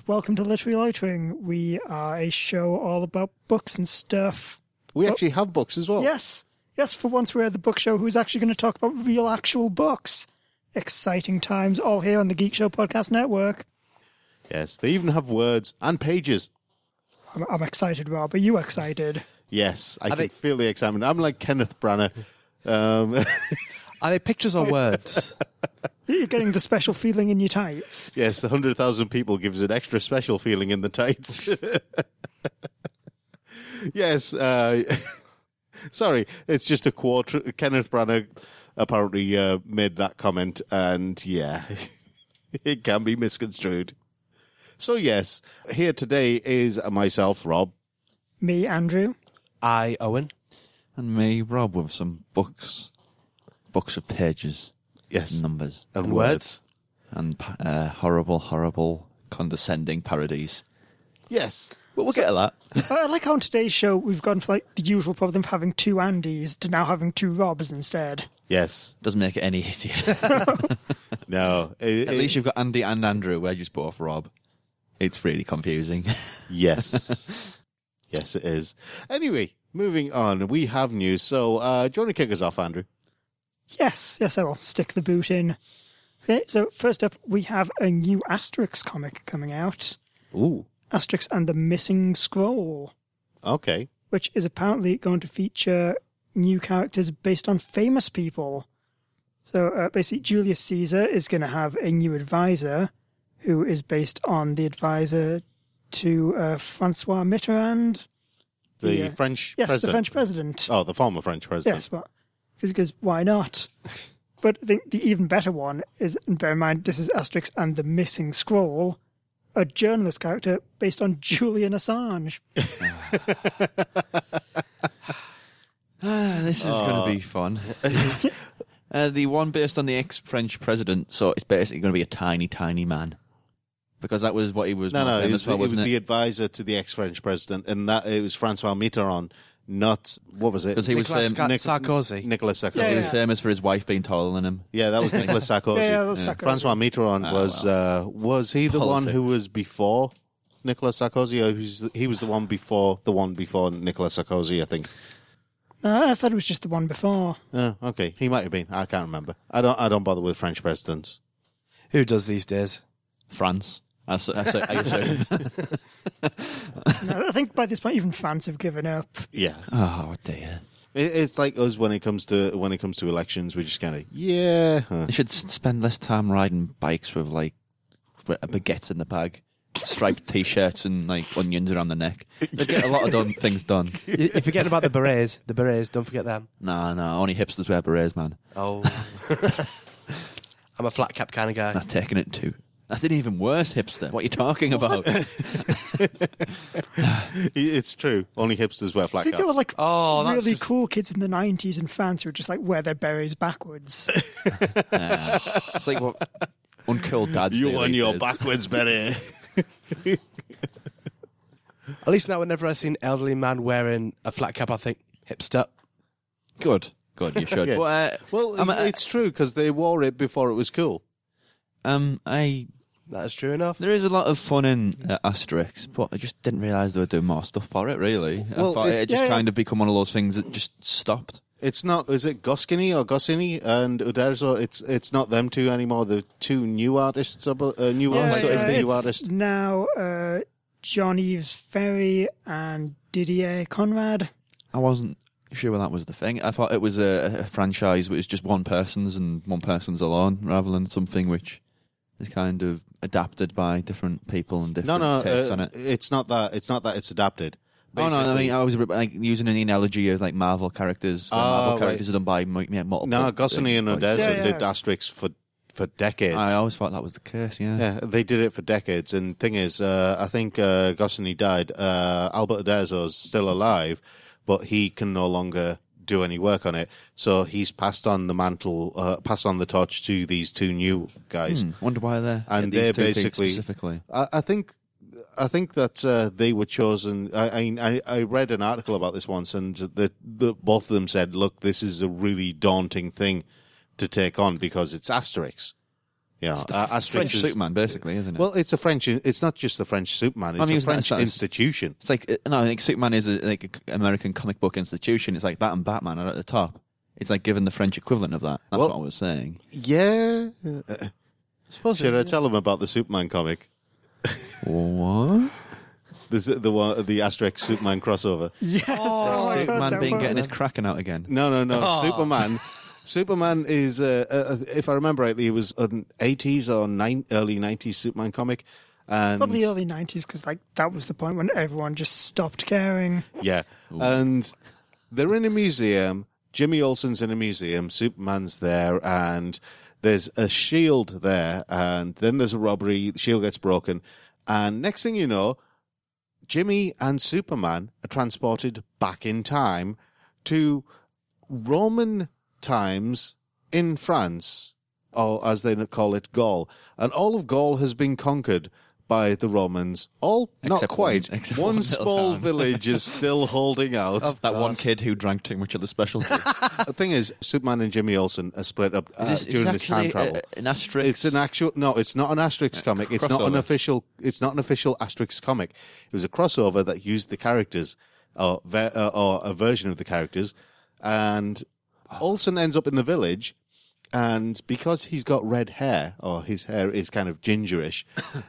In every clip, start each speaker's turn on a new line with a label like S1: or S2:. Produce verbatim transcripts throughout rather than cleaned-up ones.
S1: welcome to Literary Loitering. We are a show all about books and stuff.
S2: We actually have books as well.
S1: Yes. Yes, for once we're the book show who's actually going to talk about real, actual books. Exciting times, all here on the Geek Show Podcast Network.
S2: Yes, they even have words and pages.
S1: I'm, I'm excited, Rob. Are you excited?
S2: Yes, I
S3: Are
S2: can
S3: they-
S2: feel the excitement. I'm like Kenneth Branagh. Um,
S3: Are they pictures or words?
S1: You're getting the special feeling in your tights.
S2: yes, one hundred thousand people gives an extra special feeling in the tights. yes, uh, sorry, it's just a quote. Kenneth Branagh apparently uh, made that comment, and yeah, it can be misconstrued. So yes, here today is myself, Rob.
S1: Me, Andrew.
S3: I, Owen.
S4: And me, Rob, with some books. Books of pages.
S2: Yes,
S4: Numbers.
S2: and,
S3: And
S2: words.
S3: words.
S4: And uh, horrible, horrible, condescending parodies.
S2: Yes.
S4: But we'll get to that.
S1: I like how on today's show we've gone from like the usual problem of having two Andys to now having two Robs instead.
S2: Yes.
S4: Doesn't make it any easier.
S2: No. It,
S4: At least you've got Andy and Andrew. We're just both Rob. It's really confusing.
S2: Yes. Yes, it is. Anyway, moving on. We have news. So, uh, do you want to kick us off, Andrew?
S1: Yes, yes, I will stick the boot in. Okay, so first up, we have a new Asterix comic coming out.
S2: Ooh.
S1: Asterix and the Missing Scroll,
S2: Okay.
S1: which is apparently going to feature new characters based on famous people. So uh, basically, Julius Caesar is going to have a new advisor who is based on the advisor to uh, Francois Mitterrand.
S2: The
S1: The, uh,
S2: French
S1: Yes,
S2: president.
S1: the French president.
S2: Oh, the former French president.
S1: Yes, but because why not? But I think the even better one is, and bear in mind, this is Asterix and the Missing Scroll, a journalist character based on Julian Assange.
S4: Ah, this is going to be fun. uh, the one based on the ex-French president, so it's basically going to be a tiny, tiny man. Because that was what he was
S2: No,
S4: more
S2: no, it
S4: famous
S2: was,
S4: for,
S2: the, it was
S4: wasn't
S2: the
S4: it?
S2: advisor to the ex-French president, and that it was Francois Mitterrand, not, what was it?
S4: 'Cause he was
S3: Nicolas
S4: fam-
S3: Scar-
S2: Nic-
S3: Sarkozy.
S2: Nicolas Sarkozy.
S1: Yeah,
S4: He
S1: yeah.
S4: was famous for his wife being taller than him.
S2: Yeah, that was Nicolas Sarkozy.
S1: Yeah, yeah, that was Sarkozy.
S2: Francois Mitterrand
S4: Ah,
S2: was, uh, was he the one who
S4: Politics.
S2: was before Nicolas Sarkozy, or who's, he was the one before, the one before Nicolas Sarkozy, I think.
S1: No, I thought it was just the one before.
S2: Oh, okay. He might have been. I can't remember. I don't, I don't bother with French presidents.
S3: Who does these days?
S4: France. I, s- I, s- I assume.
S1: No, I think by this point even France have given up.
S2: Yeah.
S4: Oh, dear.
S2: It, it's like us when it comes to, when it comes to elections, we just kind of, yeah. huh.
S4: They should s- spend less time riding bikes with, like, f- baguettes in the bag, striped T-shirts and, like, onions around the neck. They get a lot of done, things done.
S3: You- You're forgetting about the berets. The berets, don't forget them.
S4: No, no, only hipsters wear berets, man.
S3: Oh. I'm a flat cap kind of guy.
S4: Not taking it too. That's an even worse hipster. What are you talking about?
S2: It's true. Only hipsters wear
S1: I
S2: flat
S1: think
S2: caps.
S1: there were like
S3: Oh, that's
S1: really
S3: just-
S1: cool kids in the nineties in France who would just like wear their berets backwards.
S4: Uh, it's like what uncool dads
S2: You
S4: do
S2: on
S4: these
S2: your
S4: days.
S2: backwards, Betty.
S3: At least now whenever I see an elderly man wearing a flat cap, I think, hipster.
S4: Good, good. You should.
S2: Yes.
S4: But, uh,
S2: Well,
S4: I'm a-
S2: it's true because they wore it before it was cool.
S4: um, I
S3: That is true enough.
S4: there is a lot of fun in uh, Asterix, but I just didn't realise they were doing more stuff for it. Really,
S2: Well,
S4: I thought
S2: it-
S4: it, just
S1: yeah, yeah.
S4: kind of become one of those things that just stopped.
S2: It's not. Is it Goscinny or Goscinny and Uderzo? It's it's not them two anymore. The two new artists, uh, new
S1: Yeah,
S2: artists,
S1: yeah,
S2: new
S1: it's
S2: artists.
S1: now uh, Jean-Yves Ferry and Didier Conrad.
S4: I wasn't sure that was the thing. I thought it was a, a franchise which was just one person's and one person's alone, rather than something which is kind of adapted by different people and
S2: No,
S4: different
S2: no,
S4: takes
S2: uh,
S4: on it.
S2: it's not that. It's not that. It's adapted.
S4: Oh no, I
S2: Basically-
S4: mean I was like using an analogy of like Marvel characters. where
S2: Ah,
S4: Marvel
S2: right.
S4: characters are done by mu- yeah, multiple.
S2: No, Goscinny and
S4: like-
S2: Uderzo
S1: Yeah, yeah.
S2: did Asterix for for decades.
S4: I always thought that was the case. Yeah.
S2: Yeah, they did it for decades. And thing is, uh, I think uh, Goscinny died. Uh, Albert Uderzo's still alive, but he can no longer do any work on it. So he's passed on the mantle, uh, passed on the torch to these two new guys.
S4: Hmm, wonder why they're
S2: And
S4: yeah,
S2: they're
S4: these two things
S2: basically-
S4: specifically.
S2: I, I think, I think that uh, they were chosen. I, I, I read an article about this once, and that the, both of them said, "Look, this is a really daunting thing to take on because it's Asterix. Yeah,
S4: It's the
S2: uh,
S4: French
S2: Asterix is
S4: Superman, basically, isn't it?
S2: well, it's a French. It's not just the French Superman. It's
S4: I mean,
S2: a
S4: it's not-
S2: French
S4: it's not-
S2: institution.
S4: it's like uh, no, I think Superman is a, like an American comic book institution. It's like that and Batman are at the top. It's like given the French equivalent of that. That's
S2: Well-
S4: what I was saying.
S2: Yeah.
S3: I suppose
S2: Should
S3: it-
S2: I tell him about the Superman comic?
S4: What?
S2: This the one, the Asterix Superman crossover.
S1: Yes. Oh, I heard
S4: Superman
S1: that
S4: being
S1: one.
S4: getting his Kraken out again.
S2: No, no, no.
S3: Oh.
S2: Superman. Superman is, uh, uh, if I remember rightly, it was an eighties or nine, early nineties Superman comic. And
S1: Probably early nineties, because like that was the point when everyone just stopped caring.
S2: Yeah. And they're in a museum. Jimmy Olsen's in a museum. Superman's there. And there's a shield there. And then there's a robbery. The shield gets broken. And next thing you know, Jimmy and Superman are transported back in time to Roman times in France, or as they call it, Gaul. And all of Gaul has been conquered by the Romans. All, not
S4: Except
S2: quite.
S4: one- except
S2: one
S4: one little
S2: small
S4: town.
S2: village is still holding out.
S3: Of
S4: That one
S3: course.
S4: kid who drank too much of the specialty.
S2: The thing is, Superman and Jimmy Olsen are split up uh,
S4: Is this, is
S2: during
S4: this
S2: this time
S4: actually
S2: travel.
S4: a- an Asterix?
S2: It's an actual no. It's not an Asterix comic. It's not an
S4: crossover.
S2: official. It's not an official Asterix comic. It was a crossover that used the characters, or ve- uh, or a version of the characters, and Olsen ends up in the village, and because he's got red hair, or his hair is kind of gingerish,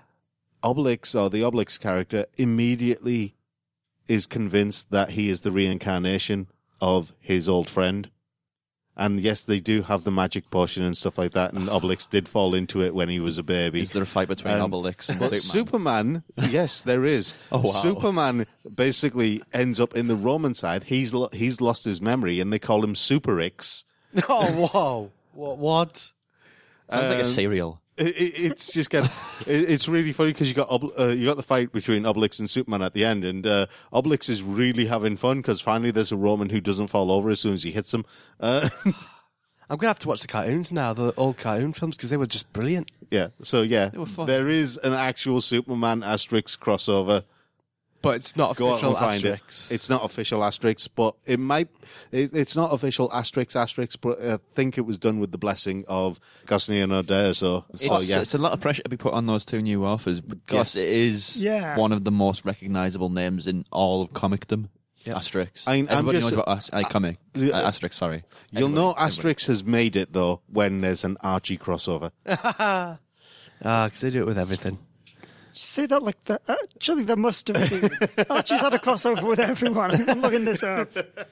S2: Obelix or the Obelix character immediately is convinced that he is the reincarnation of his old friend. And yes, they do have the magic potion and stuff like that, and Obelix did fall into it when he was a baby.
S4: Is there a fight between
S2: Um,
S4: Obelix and
S2: But
S4: Superman?
S2: Superman, yes, there is.
S4: Oh, wow.
S2: Superman basically ends up in the Roman side. He's lo- he's lost his memory, and they call him Superix.
S3: Oh, whoa. What? What?
S4: Sounds like a
S2: Um,
S4: cereal.
S2: It, it, it's just kind of, it, it's really funny because you got Ob- uh, you got the fight between Obelix and Superman at the end, and uh, Obelix is really having fun because finally there's a Roman who doesn't fall over as soon as he hits him. Uh,
S3: I'm going to have to watch the cartoons now, the old cartoon films, because they were just brilliant.
S2: yeah, so yeah,
S4: were fun.
S2: there is an actual Superman Asterix crossover.
S3: But it's not
S2: Go out
S3: official
S2: and find
S3: Asterix.
S2: it. It's not official Asterix, but it might. It, it's not official Asterix Asterix, but I think it was done with the blessing of Goscinny and O'Dea. So,
S4: It's,
S2: so yeah,
S4: it's a lot of pressure to be put on those two new authors because
S2: Yes.
S4: it is
S1: Yeah.
S4: one of the most recognisable names in all of comicdom. Asterix.
S2: I mean, I'm
S4: Everybody
S2: just-
S4: knows about As- uh, comic.
S2: the-
S4: uh, Asterix, sorry.
S2: you'll
S4: Everybody-
S2: know
S4: everybody.
S2: Asterix has made it though when there's an Archie crossover.
S3: Ah, because they do it with everything.
S1: Say that like that. Actually, there must have been. Archie's had a crossover with everyone. I'm looking this up.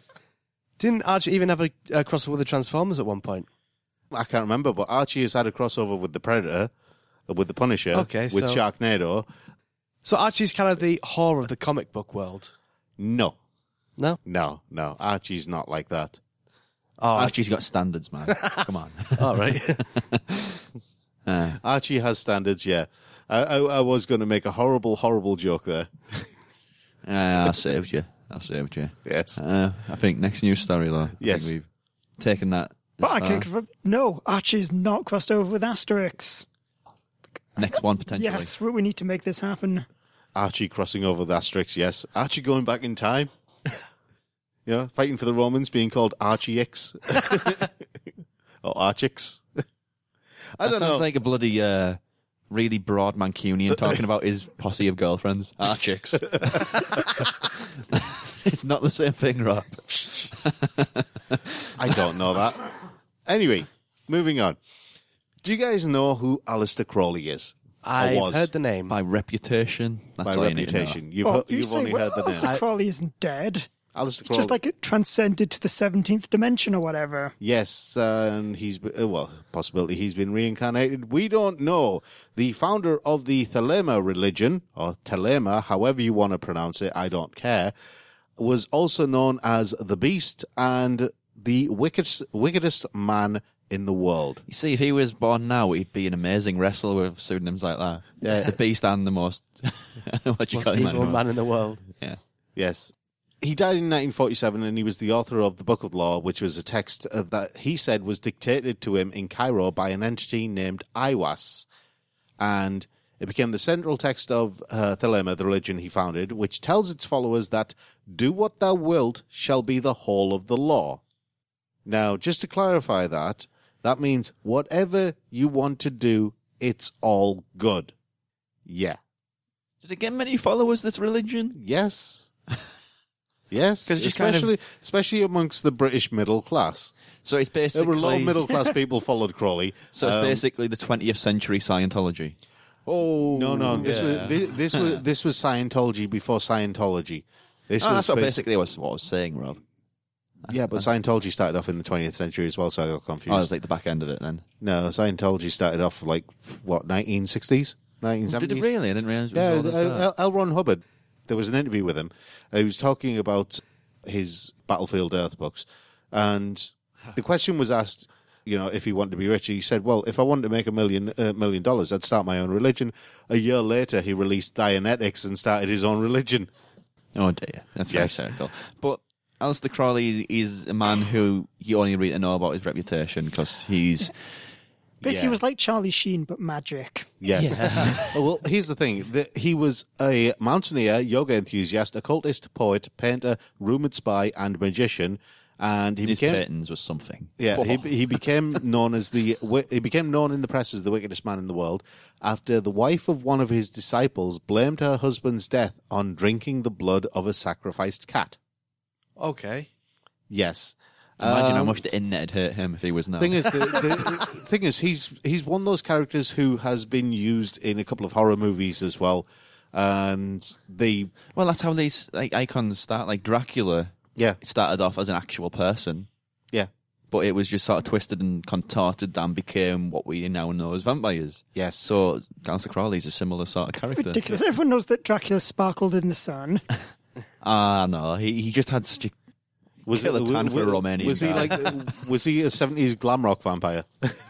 S3: Didn't Archie even have a, a crossover with the Transformers at one point?
S2: I can't remember, but Archie has had a crossover with the Predator, uh, with the Punisher,
S3: Okay,
S2: with
S3: so-
S2: Sharknado.
S3: So Archie's kind of the whore of the comic book world.
S2: No,
S3: No?
S2: no, no. Archie's not like that.
S3: Oh,
S4: Archie's got standards, man. Come on.
S3: all right.
S4: Uh,
S2: Archie has standards. Yeah, I, I, I was going to make a horrible, horrible joke there.
S4: uh, I saved you. I saved you.
S2: Yes.
S4: Uh, I think next news story, though. I
S2: Yes.
S4: think we've taken that.
S1: But
S4: as
S1: I
S4: far.
S1: can confirm. No, Archie's not crossed over with Asterix.
S4: Next one, potentially.
S1: Yes, we, we need to make this happen.
S2: Archie crossing over with Asterix, yes. Archie going back in time. Yeah, fighting for the Romans, being called Archie X. Or Archix. I
S4: That
S2: don't
S4: sounds
S2: know.
S4: like a bloody, uh, really broad Mancunian talking about his posse of girlfriends. Our chicks. It's not the same thing, Rob.
S2: I don't know that. Anyway, moving on. Do you guys know who Alistair Crowley is? Or
S3: I've
S2: was?
S3: heard the name.
S4: By reputation. That's
S2: By
S4: all you need to know.
S2: reputation. You've,
S1: Oh,
S2: heard,
S1: you
S2: you've
S1: say,
S2: only
S1: well,
S2: heard the
S1: Alistair
S2: name.
S1: Crowley isn't dead.
S2: Alistair
S1: It's
S2: Crowley.
S1: just like it transcended to the seventeenth dimension or whatever.
S2: Yes, uh, and he's be- uh, well, possibility he's been reincarnated. We don't know. The founder of the Thelema religion, or Thelema, however you want to pronounce it, I don't care, was also known as the Beast and the wickedest, wickedest man in the world.
S4: You see, if he was born now, he'd be an amazing wrestler with pseudonyms like that.
S2: Yeah.
S4: The Beast and the most... what do you
S3: Most
S4: call him?
S3: evil
S4: anymore?
S3: man in the world.
S4: Yeah.
S2: Yes. He died in nineteen forty-seven, and he was the author of the Book of Law, which was a text uh, that he said was dictated to him in Cairo by an entity named Iwas. And it became the central text of uh, Thelema, the religion he founded, which tells its followers that, do what thou wilt shall be the whole of the law. Now, just to clarify that, that means whatever you want to do it's all good. Yeah.
S4: Did it get many followers, this religion?
S2: Yes. Yes.
S4: 'Cause it's just kind of-
S2: especially, especially amongst the British middle class.
S4: So it's
S2: There
S4: basically...
S2: were a lot of middle class people followed Crawley.
S4: So it's
S2: Um,
S4: basically the twentieth century Scientology. Oh,
S2: No, no. This
S4: yeah.
S2: was this, this was this was Scientology before Scientology. This
S4: Oh,
S2: was
S4: that's what
S2: bas-
S4: basically was what I was saying, Rob.
S2: Yeah, but Scientology started off in the twentieth century as well, so I got confused.
S4: Oh, it was like the back end of it then.
S2: No, Scientology started off like what nineteen sixties, nineteen
S4: Did
S2: seventies.
S4: it really? I didn't realize it was
S2: Yeah,
S4: all this, uh,
S2: L. L. Ron Hubbard. There was an interview with him. Uh, He was talking about his Battlefield Earth books, and the question was asked, you know, if he wanted to be rich. He said, "Well, if I wanted to make a million uh, million dollars, I'd start my own religion." A year later, he released Dianetics and started his own religion.
S4: Oh dear, that's
S2: Yes.
S4: very cynical. But Aleister Crowley is a man who you only really know about his reputation because he's
S1: Basically,
S2: Yeah.
S1: he was like Charlie Sheen, but magic.
S2: Yes. Oh, well, here's the thing. The, he was a mountaineer, yoga enthusiast, occultist, poet, painter, rumoured spy, and magician. And he
S4: his
S2: became
S4: paintings was something.
S2: yeah
S4: Oh.
S2: he he became known as the wi- he became known in the press as the wickedest man in the world after the wife of one of his disciples blamed her husband's death on drinking the blood of a sacrificed cat.
S3: Okay.
S2: Yes.
S4: Imagine how
S2: Um,
S4: much the internet had hurt him if he was now.
S2: Thing is, the, the thing is, he's he's one of those characters who has been used in a couple of horror movies as well, and they
S4: well, that's how these like icons start. Like Dracula,
S2: yeah
S4: it started off as an actual person,
S2: yeah
S4: but it was just sort of twisted and contorted and became what we now know as vampires.
S2: yes.
S4: So Aleister Crowley's a similar sort of character.
S1: Ridiculous. Everyone knows that Dracula sparkled in the sun.
S4: Ah, no, he he just had such a
S2: Was
S4: Kill a ton for a Romanian
S2: Was he
S4: guy.
S2: like? Was he a seventies glam rock vampire?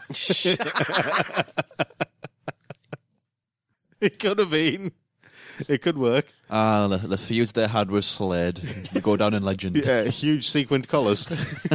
S2: It could have been. It could work.
S4: ah the, the feuds they had with Slade. You go down in legend.
S2: Yeah, huge sequined collars.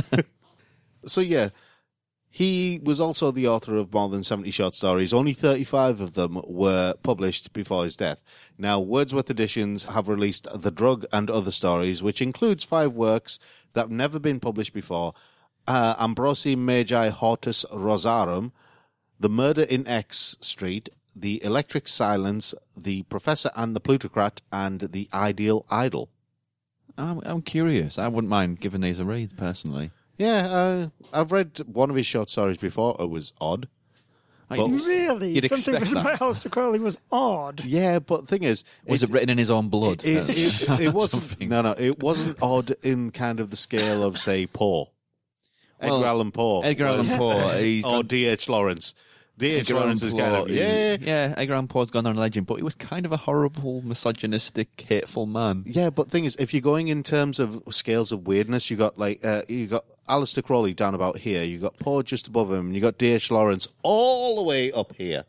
S2: So yeah, he was also the author of more than seventy short stories. Only thirty-five of them were published before his death. Now, Wordsworth Editions have released The Drug and Other Stories, which includes five works that have never been published before. Uh, Ambrosi Magi Hortus Rosarum, The Murder in X Street, The Electric Silence, The Professor and the Plutocrat, and The Ideal Idol.
S4: I'm, I'm curious. I wouldn't mind giving these a read personally.
S2: Yeah, uh, I've read one of his short stories before. It was odd.
S4: Like,
S2: Well,
S1: Really?
S4: You'd
S1: Something
S4: expect
S1: written by
S4: that.
S1: Aleister Crowley was odd.
S2: Yeah, but the thing is,
S4: was it, written in his own blood?
S2: It, it, it wasn't.
S4: Something.
S2: No, no, it wasn't odd in kind of the scale of, say, Poe, Edgar
S4: Well,
S2: Allan Poe,
S4: Edgar Allan
S2: was-
S4: Poe. He's
S2: or
S4: gone-
S2: D H Lawrence. D H
S4: Edgar Allan
S2: Lawrence is kind
S4: Poe,
S2: of yeah,
S4: yeah. Edgar Allan Poe's gone on legend, but he was kind of a horrible, misogynistic, hateful man.
S2: yeah. But the thing is, if you're going in terms of scales of weirdness, you got like uh, you got Aleister Crowley down about here, you got Poe just above him, and you got D H Lawrence all the way up here.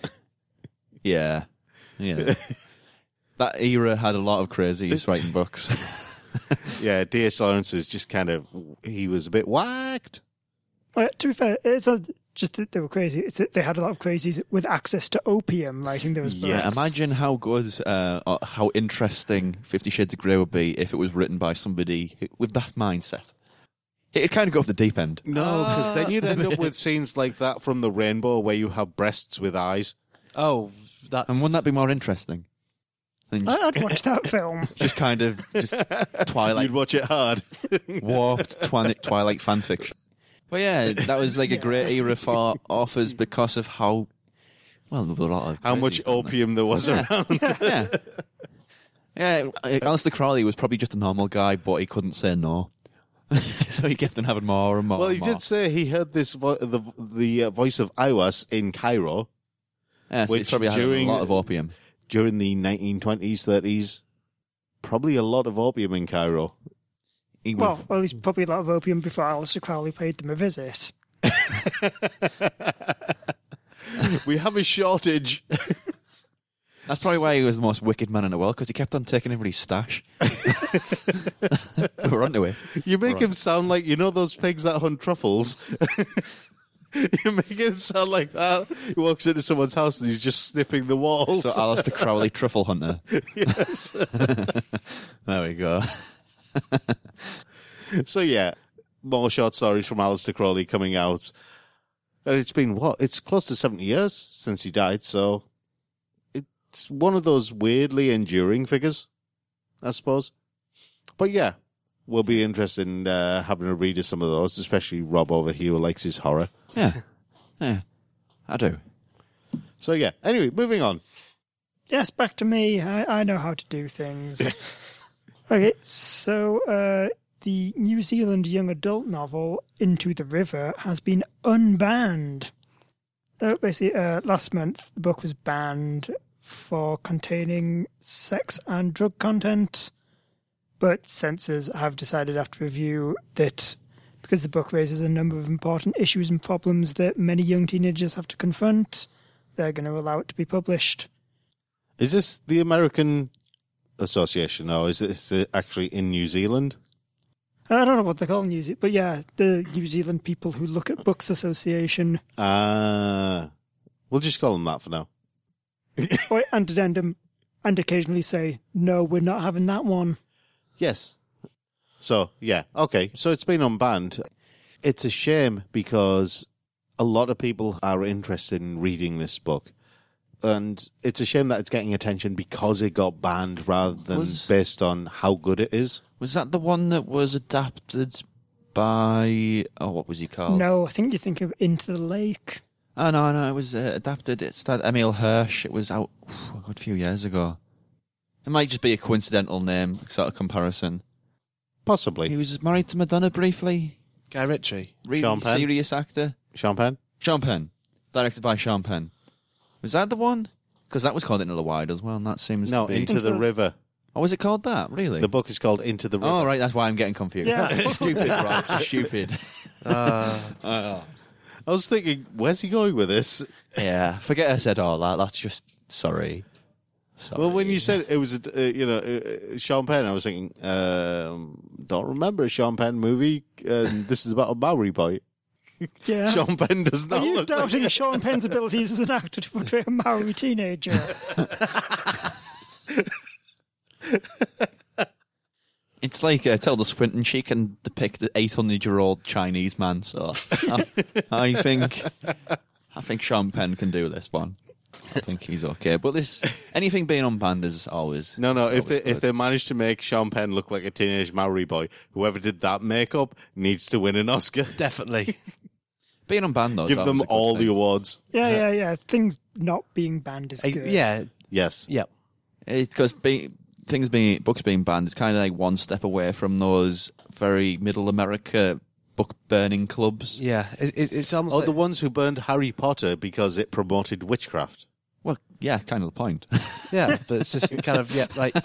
S4: Yeah, yeah. That era had a lot of crazies writing books.
S2: Yeah, D H Lawrence is just kind of he was a bit whacked.
S1: Uh, to be fair, it's not just that they were crazy. It's that they had a lot of crazies with access to opium writing those books.
S2: Yes.
S4: Imagine how good, uh, or how interesting Fifty Shades of Grey would be if it was written by somebody who- with that mindset. It'd kind of go off the deep end.
S2: No, because then you'd end up with scenes like that from The Rainbow, where you have breasts with eyes.
S3: Oh, that's...
S4: And wouldn't that be more interesting? Than just,
S1: I'd watch that film.
S4: just kind of just Twilight,
S2: You'd watch it hard.
S4: warped twi- Twilight fanfiction. But yeah, that was like a great era for authors because of how, well, there were a lot of
S2: How much
S4: crazies, weren't
S2: opium there was around.
S4: there? Yeah. Yeah, Aleister Crowley was probably just a normal guy, but he couldn't say no. So he kept on having more and more
S2: Well,
S4: and
S2: he
S4: more.
S2: did say he heard this vo- the the uh, voice of Iwas in Cairo
S4: Yeah, so he
S2: which
S4: probably had
S2: during-
S4: a lot of opium.
S2: during the nineteen twenties, thirties. Probably a lot of opium in Cairo.
S4: He would-
S1: Well, well, there's probably a lot of opium before Aleister Crowley paid them a visit.
S2: We have a shortage.
S4: That's probably why he was the most wicked man in the world, because he kept on taking everybody's stash. We're onto it.
S2: You make him sound like, you know those pigs that hunt truffles? You make him sound like that. He walks into someone's house and he's just sniffing the walls.
S4: So Aleister Crowley, truffle hunter.
S2: Yes.
S4: There we go.
S2: So yeah, more short stories from Aleister Crowley coming out. And it's been, what? It's close to seventy years since he died, so it's one of those weirdly enduring figures, I suppose. But yeah, we'll be interested in uh, having a read of some of those, especially Rob over here who likes his horror.
S4: Yeah. Yeah. I do.
S2: So yeah, anyway, moving on.
S1: Yes, back to me. I, I know how to do things. Okay, so uh, the New Zealand young adult novel Into the River has been unbanned. Uh, basically, uh, last month the book was banned for containing sex and drug content, but censors have decided after review that because the book raises a number of important issues and problems that many young teenagers have to confront, they're going to allow it to be published.
S2: Is this the American Association, or is this actually in New Zealand?
S1: I don't know what they call New Zealand, but yeah, the New Zealand People Who Look at Books Association.
S2: Ah, uh, we'll just call them that for now.
S1: Oh, and addendum, and occasionally say, no, we're not having that one.
S2: Yes. So, yeah, okay, so it's been unbanned. It's a shame because a lot of people are interested in reading this book. And it's a shame that it's getting attention because it got banned rather than
S4: Was-
S2: based on how good it is.
S4: Was that the one that was adapted by... Oh, what was he called?
S1: No, I think you think of Into the Lake.
S4: Oh, no, no, it was uh, adapted. It's that Emil Hirsch. It was out whew, a good few years ago. It might just be a coincidental name, sort of comparison.
S2: Possibly.
S4: He was married to Madonna briefly.
S3: Guy Ritchie.
S4: Really
S2: Sean Penn?
S4: serious actor.
S2: Sean Penn?
S4: Sean Penn. Directed by Sean Penn. Was that the one? Because that was called Into the Wild as well, and that seems
S2: No,
S4: to be...
S2: Into the River.
S4: Oh, was it called that? Really?
S2: The book is called Into the River.
S4: Oh, right, that's why I'm getting confused.
S1: Yeah.
S4: Stupid, right, stupid.
S3: Uh,
S4: Uh,
S2: I was thinking, where's he going with this?
S4: yeah, forget I said all that. That's just... Sorry. Sorry.
S2: Well, when you said it was, uh, you know, uh, Sean Penn, I was thinking, um, don't remember a Sean Penn movie. And this is about a Maori boy.
S1: Yeah.
S2: Sean Penn does
S1: Are
S2: not
S1: you
S2: look
S1: doubting
S2: like
S1: Sean Penn's abilities as an actor to portray a Maori teenager?
S4: It's like uh, Tilda Swinton. She can depict an eight hundred year old Chinese man. So I, I think I think Sean Penn can do this one. I think he's okay. But this anything being unbanned is always
S2: No, no. If
S4: always
S2: they, if
S4: good.
S2: they manage to make Sean Penn look like a teenage Maori boy, whoever did that makeup needs to win an Oscar.
S3: definitely.
S4: being unbanned though,
S2: Give
S4: that
S2: them
S4: was a good
S2: all
S4: thing.
S2: the awards.
S1: Yeah, yeah, yeah. Things not being banned is
S3: Uh,
S1: good.
S3: yeah.
S2: Yes.
S3: Yep.
S4: Because be, things being books being banned, it's kind of like one step away from those very middle America book burning clubs.
S3: Yeah. It, it, it's almost
S2: Oh,
S3: like,
S2: the ones who burned Harry Potter because it promoted witchcraft.
S4: Well, yeah, kind of the point.
S3: yeah, but it's just kind of, yeah, like,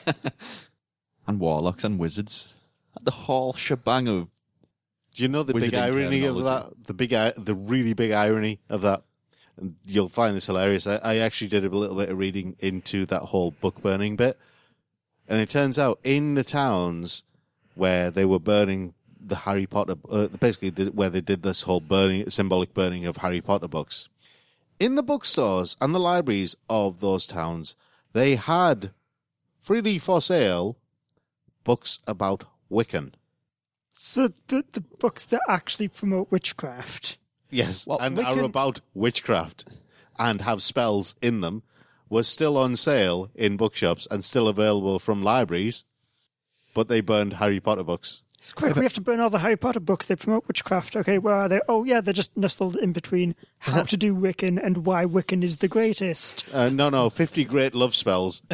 S4: And warlocks and wizards, the whole shebang of
S2: Do you know the big
S4: Wizarding
S2: irony of
S4: terminology.
S2: that? The big, i- the really big irony of that. And you'll find this hilarious. I, I actually did a little bit of reading into that whole book burning bit, and it turns out in the towns where they were burning the Harry Potter, uh, basically the, where they did this whole burning, symbolic burning of Harry Potter books, in the bookstores and the libraries of those towns, they had freely for sale books about Wiccan.
S1: So the, the books that actually promote witchcraft.
S2: Yes,
S3: Well,
S2: and
S3: we
S2: are
S3: can-
S2: about witchcraft and have spells in them, were still on sale in bookshops and still available from libraries, but they burned Harry Potter books.
S1: Quick, we have to burn all the Harry Potter books. They promote witchcraft. Okay, where are they? Oh, yeah, they're just nestled in between how to do Wiccan and why Wiccan is the greatest.
S2: Uh, no, no, fifty great love spells.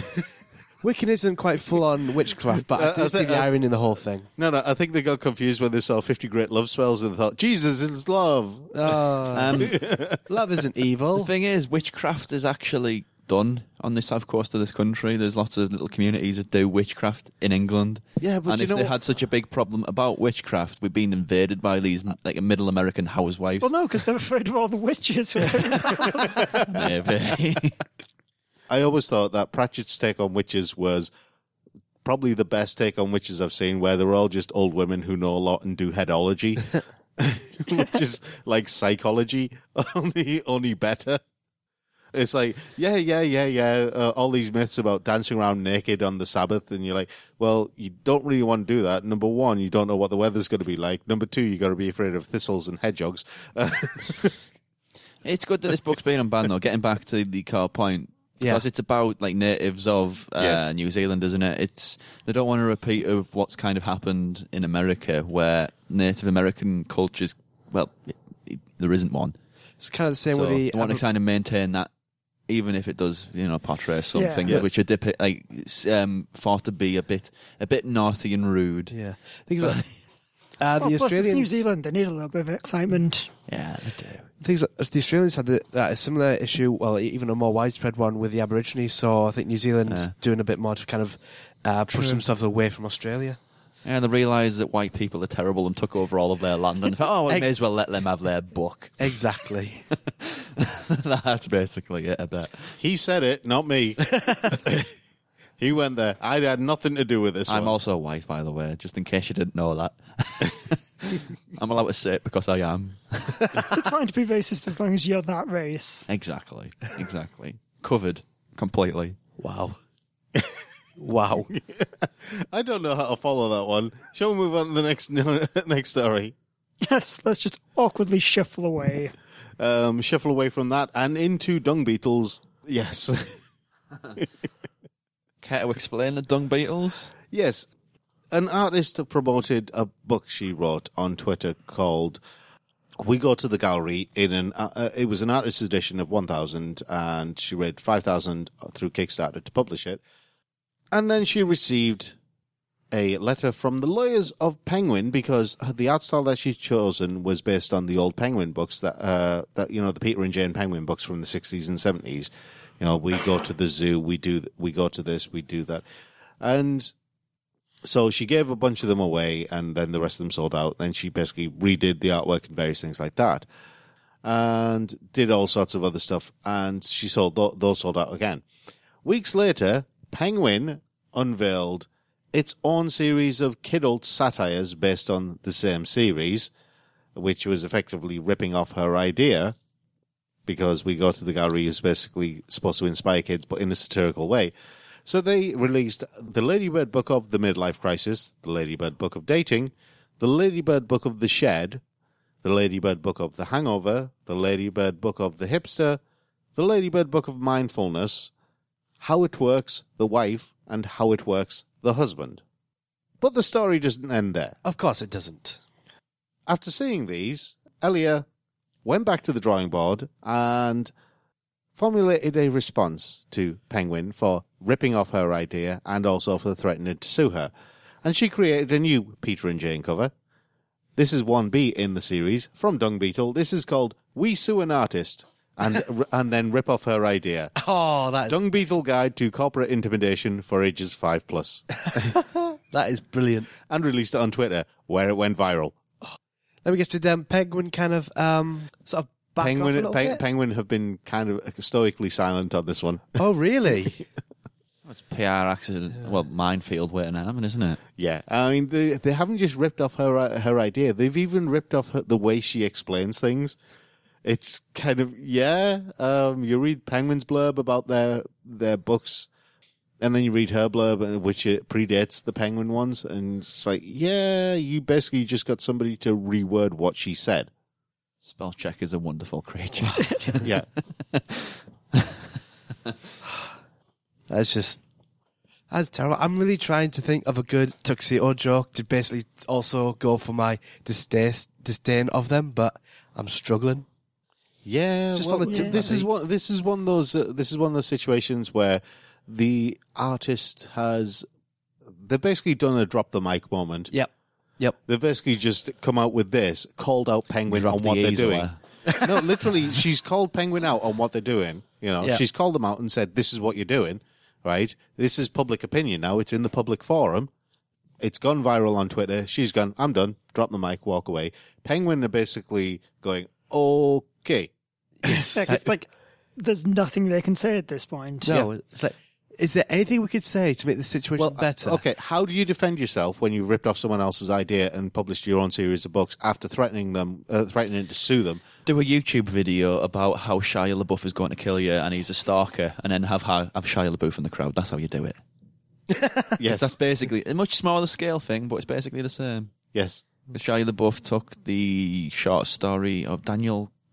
S3: Wiccan isn't quite full on witchcraft, but I
S2: Uh,
S3: do
S2: I
S3: see
S2: think-
S3: the
S2: uh,
S3: irony in the whole thing.
S2: No, no, I think they got confused when they saw fifty great love spells and thought, Jesus is love.
S3: Oh,
S4: um,
S3: love isn't
S4: The
S3: evil.
S4: thing is, witchcraft is actually done on the south coast of this country. There's lots of little communities that do witchcraft in England.
S2: Yeah, but
S4: and
S2: you
S4: if
S2: know
S4: they
S2: what?
S4: had such a big problem about witchcraft, we've been invaded by these like middle American housewives.
S1: Well, no, because they're afraid of all the witches.
S4: Maybe.
S2: I always thought that Pratchett's take on witches was probably the best take on witches I've seen, where they're all just old women who know a lot and do headology, which is like psychology, only only better. It's like, yeah, yeah, yeah, yeah, uh, all these myths about dancing around naked on the Sabbath, and you're like, well, you don't really want to do that. Number one, you don't know what the weather's going to be like. Number two, you got to be afraid of thistles and hedgehogs. Uh,
S4: It's good that this book's been unbanned, though. Getting back to the core point, because
S3: Yeah.
S4: it's about like natives of uh,
S2: Yes.
S4: New Zealand, isn't it? It's they don't want a repeat of what's kind of happened in America, where Native American cultures. Well, it, it, there isn't one.
S3: It's kind of the same
S4: So
S3: with the.
S4: they want to kind of maintain that, even if it does, you know, portray something
S2: Yes.
S4: which are dip- like s- um, thought to be a bit, a bit naughty and rude.
S3: yeah. Think about uh, the
S1: Well, plus, it's
S3: Australians.
S1: New Zealand. They need a little bit of excitement.
S4: Yeah, they do.
S3: Things like, the Australians had the, uh, a similar issue, well, even a more widespread one with the Aborigines. So I think New Zealand's
S4: Yeah.
S3: doing a bit more to kind of uh, push
S1: True.
S3: themselves away from Australia.
S4: And they realised that white people are terrible and took over all of their land and thought, oh, we
S3: Ex-
S4: may as well let them have their book.
S3: Exactly.
S4: That's basically it, I bet.
S2: He said it, not me. He went there. I had nothing to do with this
S4: I'm
S2: one.
S4: also white, by the way, just in case you didn't know that. I'm allowed to say it because I am.
S1: So it's fine to be racist as long as you're that race.
S4: Exactly, exactly. Covered completely.
S3: Wow. Wow.
S2: I don't know how to follow that one. Shall we move on to the next next story?
S1: Yes, let's just awkwardly shuffle away.
S2: Um, shuffle away from that and into dung beetles. Yes.
S4: Care to explain the dung beetles?
S2: Yes. An artist promoted a book she wrote on Twitter called We Go to the Gallery. In an uh, uh, It was an artist's edition of one thousand, and she raised five thousand through Kickstarter to publish it. And then she received a letter from the lawyers of Penguin because the art style that she'd chosen was based on the old Penguin books that, uh, that you know, the Peter and Jane Penguin books from the sixties and seventies. You know, we go to the zoo, we do, we go to this, we do that. And so she gave a bunch of them away, and then the rest of them sold out. Then she basically redid the artwork and various things like that, and did all sorts of other stuff. And she sold th- those sold out again. Weeks later, Penguin unveiled its own series of kidult satires based on the same series, which was effectively ripping off her idea, because We Go to the Gallery is basically supposed to inspire kids, but in a satirical way. So they released the Ladybird Book of the Midlife Crisis, the Ladybird Book of Dating, the Ladybird Book of the Shed, the Ladybird Book of the Hangover, the Ladybird Book of the Hipster, the Ladybird Book of Mindfulness, How It Works, the Wife, and How It Works, the Husband. But the story doesn't end there.
S3: Of course it doesn't.
S2: After seeing these, Elia went back to the drawing board and formulated a response to Penguin for ripping off her idea and also for threatening to sue her. And she created a new Peter and Jane cover. This is one B in the series from Dung Beetle. This is called We Sue an Artist and and then rip off her idea.
S3: Oh, that is,
S2: Dung Beetle Guide to Corporate Intimidation for Ages five plus.
S3: that is brilliant.
S2: And released it on Twitter, where it went viral.
S3: Let me guess, did um, Penguin kind of um, sort of back off a
S2: Penguin,
S3: little
S2: Pe-
S3: bit?
S2: Penguin have been kind of stoically silent on this one.
S3: Oh, really?
S4: It's P R accident. Well, minefield waiting to happen, isn't it?
S2: Yeah, I mean, they they haven't just ripped off her her idea; they've even ripped off her, the way she explains things. It's kind of yeah. Um, you read Penguin's blurb about their their books, and then you read her blurb, which it predates the Penguin ones, and it's like, yeah, you basically just got somebody to reword what she said.
S4: Spell check is a wonderful creature.
S2: Yeah,
S3: That's just... That's terrible. I'm really trying to think of a good tuxedo joke to basically also go for my distaste, disdain of them, but I'm struggling.
S2: yeah.
S3: It's just
S2: well,
S3: on the tip of
S2: this
S3: my
S2: is
S3: feet.
S2: one. This is one of those. Uh, this is one of those situations where the artist has. They've basically done a drop the mic moment.
S3: Yep. Yep.
S2: They've basically just come out with this, called out Penguin
S4: Drop
S2: on
S4: the
S2: what they're
S4: easel,
S2: doing.
S4: uh.
S2: No, literally, she's called Penguin out on what they're doing. You know,
S3: Yeah.
S2: she's called them out and said, "This is what you're doing, right? This is public opinion now. It's in the public forum. It's gone viral on Twitter. She's gone. I'm done. Drop the mic. Walk away." Penguin are basically going, "Okay."
S3: Yes.
S1: Like, it's like there's nothing they can say at this point.
S3: No, it's like, is there anything we could say to make the situation
S2: Well,
S3: better?
S2: okay. How do you defend yourself when you ripped off someone else's idea and published your own series of books after threatening them, uh, threatening to sue them?
S4: Do a YouTube video about how Shia LaBeouf is going to kill you and he's a stalker, and then have have Shia LaBeouf in the crowd. That's how you do it.
S2: Yes.
S4: That's basically a much smaller scale thing, but it's basically the same.
S2: Yes.
S4: Shia LaBeouf took the short story of Daniel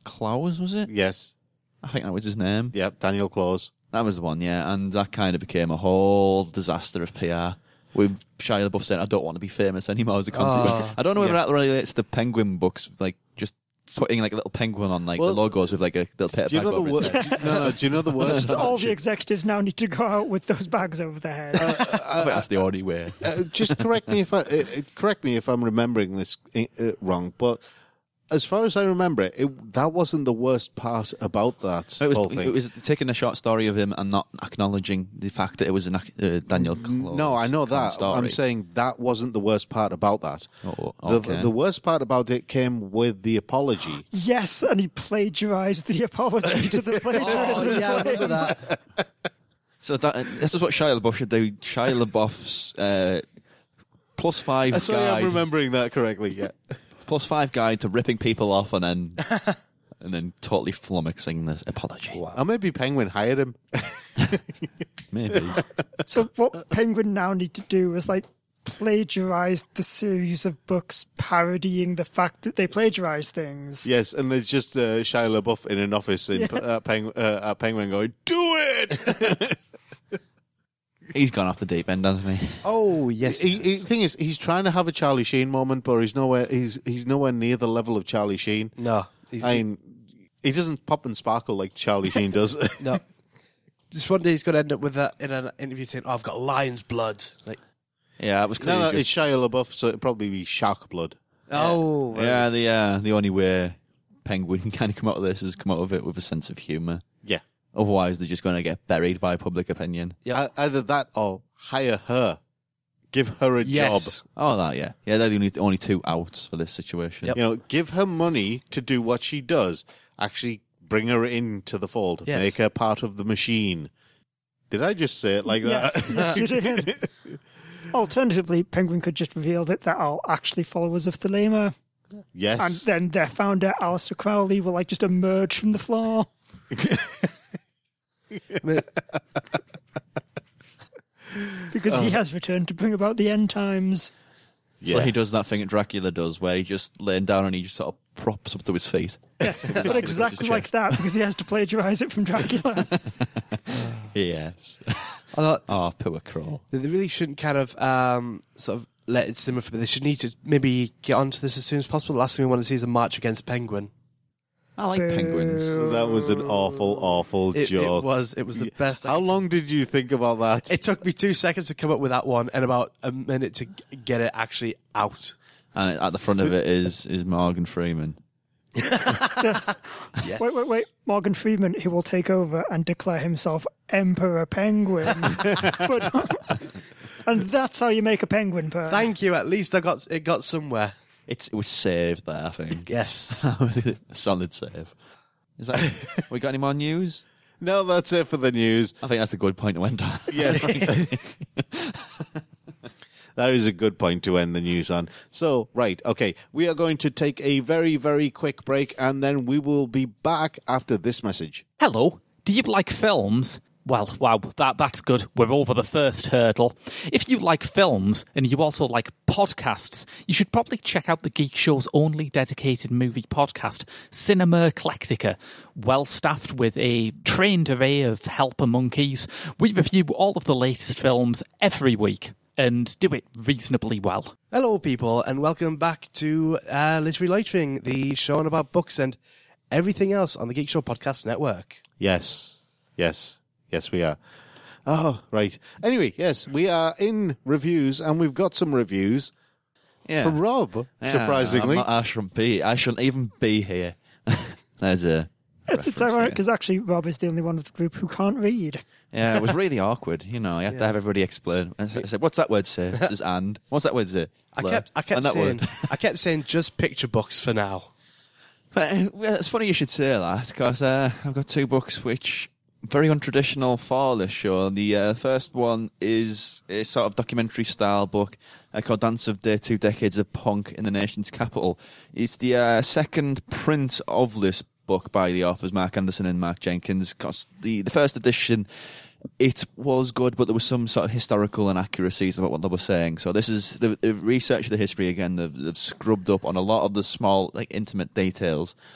S4: Clowes, was it?
S2: Yes.
S4: I think that was his name.
S2: Yep, Daniel Close.
S4: That was the one, yeah. And that kind of became a whole disaster of P R. With Shia LaBeouf saying, I don't want to be famous anymore as a consequence.
S3: Oh,
S4: I don't know whether
S2: yeah.
S4: that relates to Penguin books, like just putting like a little penguin on like
S2: Well,
S4: the logos with like a little paper
S2: Do you
S4: bag
S2: know the
S4: over its
S2: wor-
S4: head.
S2: No, no. Do you know the worst?
S1: All the executives now need to go out with those bags over their heads.
S4: I think that's the only way.
S2: uh, just correct me if I uh, correct me if I'm remembering this uh, wrong, but as far as I remember it, it, that wasn't the worst part about that
S4: It was,
S2: whole thing.
S4: it was taking a short story of him and not acknowledging the fact that it was an ac- uh, Daniel Close.
S2: No, I know that.
S4: story.
S2: I'm saying that wasn't the worst part about that.
S4: Oh,
S2: The,
S4: okay.
S2: the worst part about it came with the apology.
S1: Yes, and he plagiarized the apology to the plagiarism.
S3: Oh, yeah, I remember that.
S4: So that, this is what Shia LaBeouf should do. Shia LaBeouf's uh, plus five
S2: That's why
S4: guide,
S2: I'm remembering that correctly. Yeah.
S4: plus five guide to ripping people off and then and then totally flummoxing the apology.
S2: Or maybe Penguin hired him.
S4: Maybe.
S1: So what Penguin now need to do is like plagiarize the series of books parodying the fact that they plagiarize things.
S2: Yes, and there's just uh, Shia LaBeouf in an office in uh, Peng- uh, at Penguin going, "Do it!"
S4: He's gone off the deep end, hasn't he?
S3: Oh, yes.
S2: he, he, thing is, he's trying to have a Charlie Sheen moment, but he's nowhere. He's he's nowhere near the level of Charlie Sheen.
S3: No. He's,
S2: I mean, he doesn't pop and sparkle like Charlie Sheen does.
S3: no. Just one day he's going to end up with that in an interview saying, oh, I've got lion's blood. Like,
S4: Yeah, it was
S2: no,
S4: clearly
S2: no,
S4: just-
S2: it's Shia LaBeouf, so it'd probably be shark blood.
S3: oh. right.
S4: Yeah, the uh, the only way Penguin can kind of come out of this is come out of it with a sense of humour.
S2: Yeah,
S4: Otherwise, they're just going to get buried by public opinion.
S3: Yep.
S2: E- either that or hire her, give her a
S3: Yes.
S2: job.
S4: Oh, that, yeah. Yeah, they're the only, only two outs for this situation.
S3: Yep.
S2: You know, give her money to do what she does. Actually, bring her into the fold.
S3: Yes.
S2: Make her part of the machine. Did I just say it like
S1: Yes,
S2: that?
S1: yes, you did. Alternatively, Penguin could just reveal that they're all actually followers of Thelema, and
S2: Yes.
S1: then their founder, Aleister Crowley, will like just emerge from the floor.
S3: I mean,
S1: Because he has returned to bring about the end times.
S4: So he
S2: Yes.
S4: does that thing that Dracula does, where he just laying down and he just sort of props up to his feet.
S1: Yes, but exactly like that, because he has to plagiarize it from Dracula.
S4: Yes.
S3: I thought
S4: Oh, poor Crawl.
S3: they really shouldn't kind of um, sort of let it simmer for a bit. They should need to maybe get onto this as soon as possible. The last thing we want to see is a march against Penguin.
S4: I like penguins.
S2: That was an awful, awful
S3: It, it
S2: joke.
S3: was. It was the best. I
S2: How long did you think about that?
S3: It took me two seconds to come up with that one and about a minute to g- get it actually out.
S4: And at the front of it is, is Morgan Freeman.
S3: Yes.
S1: Wait, wait, wait. Morgan Freeman, he will take over and declare himself Emperor Penguin. but, and that's how you make a penguin purr.
S3: Thank you. At least I got it got somewhere.
S4: It's, it was saved there, I think.
S3: Yes.
S4: A solid save. Is that? We got any more news?
S2: No, that's it for the news.
S4: I think that's a good point to end on.
S2: Yes. That is a good point to end the news on. So, right, okay, we are going to take a very, very quick break, and then we will be back after this message.
S5: Hello, do you like films? Well, wow, that that's good. We're over the first hurdle. If you like films and you also like podcasts, you should probably check out the Geek Show's only dedicated movie podcast, Cinema Eclectica. Well staffed with a trained array of helper monkeys, we review all of the latest films every week and do it reasonably well.
S3: Hello, people, and welcome back to uh, Literary Loitering, the show on about books and everything else on the Geek Show Podcast Network.
S2: Yes, yes, yes, we are. Oh, right. Anyway, yes, we are in reviews, and we've got some reviews
S4: Yeah.
S2: from Rob,
S4: Yeah,
S2: surprisingly.
S4: I'm not, I shouldn't be. I shouldn't even be here. There's a.
S1: It's, it's
S4: reference
S1: ironic
S4: here.
S1: because actually Rob is the only one of the group who can't read.
S4: Yeah, it was really awkward. You know, you had to have everybody explain. I said, I said, "What's that word say?" It says "and." What's that word say?
S3: I
S4: Blur.
S3: kept, I kept
S4: And that
S3: saying,
S4: word.
S3: I kept saying, just picture books for now.
S4: But uh, well, it's funny you should say that because uh, I've got two books which very untraditional for this show. The uh, first one is a sort of documentary style book uh, called Dance of Day, Two Decades of Punk in the Nation's Capital. It's the uh, second print of this book by the authors Mark Anderson and Mark Jenkins. Cause the, the first edition, it was good, but there was some sort of historical inaccuracies about what they were saying. So this is, they've, they've researched the history again. They've, they've scrubbed up on a lot of the small, like intimate details.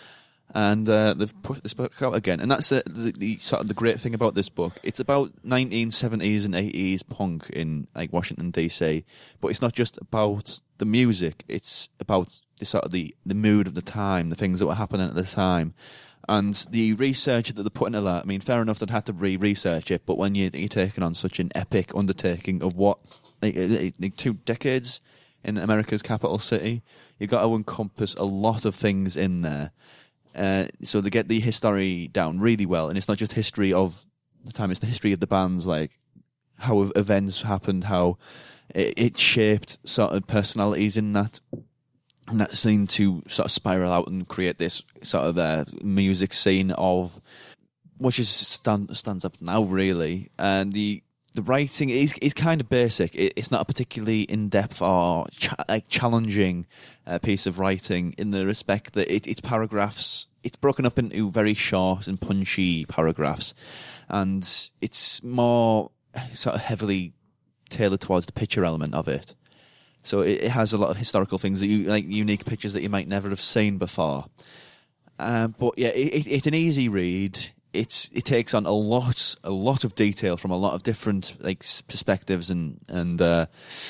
S4: and uh, they've put this book out again. And that's the, the, the sort of the great thing about this book. It's about nineteen seventies and eighties punk in like Washington D C, but it's not just about the music. It's about the sort of the, the mood of the time, the things that were happening at the time. And the research that they put into that, I mean, fair enough, they'd have to re-research it, but when you, you're taking on such an epic undertaking of what, like, like two decades in America's capital city, you've got to encompass a lot of things in there. Uh, so they get the history down really well, and it's not just history of the time, it's the history of the bands, like how events happened, how it, it shaped sort of personalities in that in that scene to sort of spiral out and create this sort of uh, music scene of which is stand, stands up now really. And the the writing is is kind of basic. It, it's not a particularly in depth or cha- like challenging uh, piece of writing in the respect that it, it's paragraphs. It's broken up into very short and punchy paragraphs, and it's more sort of heavily tailored towards the picture element of it. So it, it has a lot of historical things that you like, unique pictures that you might never have seen before. Um, but yeah, it, it, it's an easy read. It's it takes on a lot, a lot of detail from a lot of different like perspectives and and uh,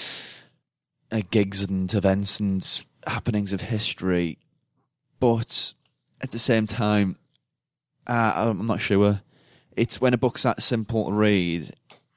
S4: uh, gigs and events and happenings of history. But at the same time, uh, I'm not sure. It's when a book's that simple to read.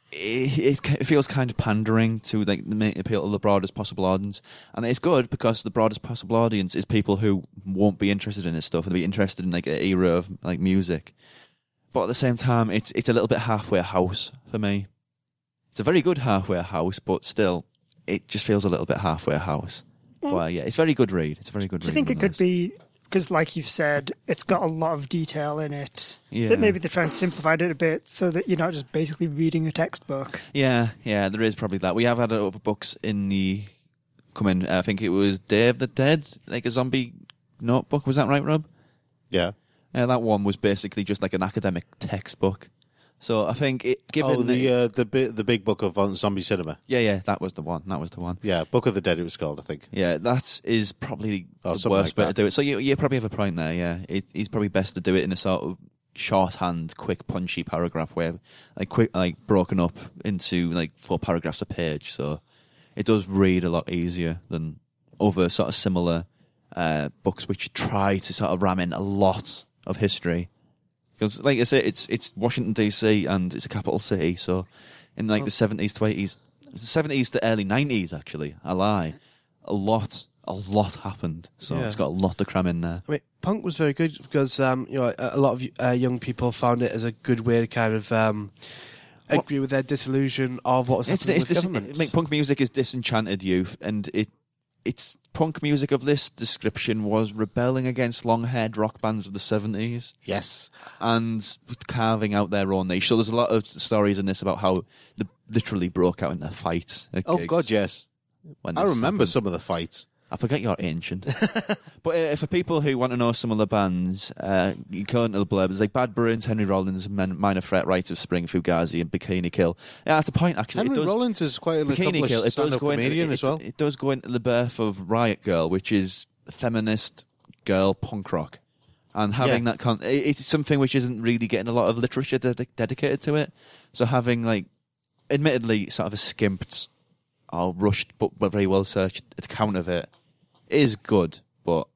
S4: It, it feels kind of pandering to like the appeal to the broadest possible audience, and it's good because the broadest possible audience is people who won't be interested in this stuff and be interested in like an era of like music. But at the same time, it's it's a little bit halfway house for me. It's a very good halfway house, but still, it just feels a little bit halfway house. Mm. Well, yeah, it's a very good read. It's a very good read.
S1: I think it could be. Because, like you've said, it's got a lot of detail in it.
S4: Yeah.
S1: That maybe they're trying to simplify it a bit so that you're not just basically reading a textbook.
S4: Yeah, yeah, there is probably that. We have had other books in the coming. I think it was Day of the Dead, like a zombie notebook. Was that right, Rob?
S2: Yeah.
S4: Yeah, that one was basically just like an academic textbook. So I think it given
S2: oh, the uh, the bi- the big book of on zombie cinema.
S4: Yeah, yeah, that was the one. That was the one.
S2: Yeah, Book of the Dead. It was called, I think.
S4: Yeah, that is probably
S2: oh,
S4: the worst
S2: like
S4: way
S2: that.
S4: to do it. So you you probably have a point there. Yeah, it, it's probably best to do it in a sort of shorthand, quick, punchy paragraph where like quick, like broken up into like four paragraphs a page. So it does read a lot easier than other sort of similar uh, books which try to sort of ram in a lot of history. Because, like I say, it's it's Washington D C and it's a capital city. So, in like the seventies to eighties, seventies to early nineties, actually, I lie, a lot, a lot happened. So
S3: Yeah.
S4: it's got a lot to cram in there.
S3: I mean, punk was very good because um, you know a, a lot of uh, young people found it as a good way to kind of um, agree with their disillusion of what was
S4: It's,
S3: happening
S4: it's
S3: with
S4: dis-
S3: governments.
S4: like, punk music is disenchanted youth, and it it's punk music of this description was rebelling against long-haired rock bands of the seventies.
S2: Yes.
S4: And carving out their own niche. So there's a lot of stories in this about how they literally broke out into fights. At
S2: Oh,
S4: gigs
S2: God, yes.
S4: when
S2: I
S4: this
S2: remember
S4: happened.
S2: some of the fights.
S4: I forget you're ancient. But uh, for people who want to know some of the bands, uh, you go into the blurbs like Bad Brains, Henry Rollins, Men- Minor Threat, Rites of Spring, Fugazi, and Bikini Kill. Yeah, that's a point, actually.
S2: Henry
S4: it does,
S2: Rollins is quite an
S4: Bikini
S2: accomplished
S4: Kill, it does
S2: stand-up
S4: go into,
S2: comedian
S4: it,
S2: as well.
S4: It, it does go into the birth of Riot Girl, which is feminist girl punk rock. And having
S2: Yeah.
S4: that, con- it- it's something which isn't really getting a lot of literature de- dedicated to it. So having, like, admittedly, sort of a skimped or rushed but very well searched account of it is good, but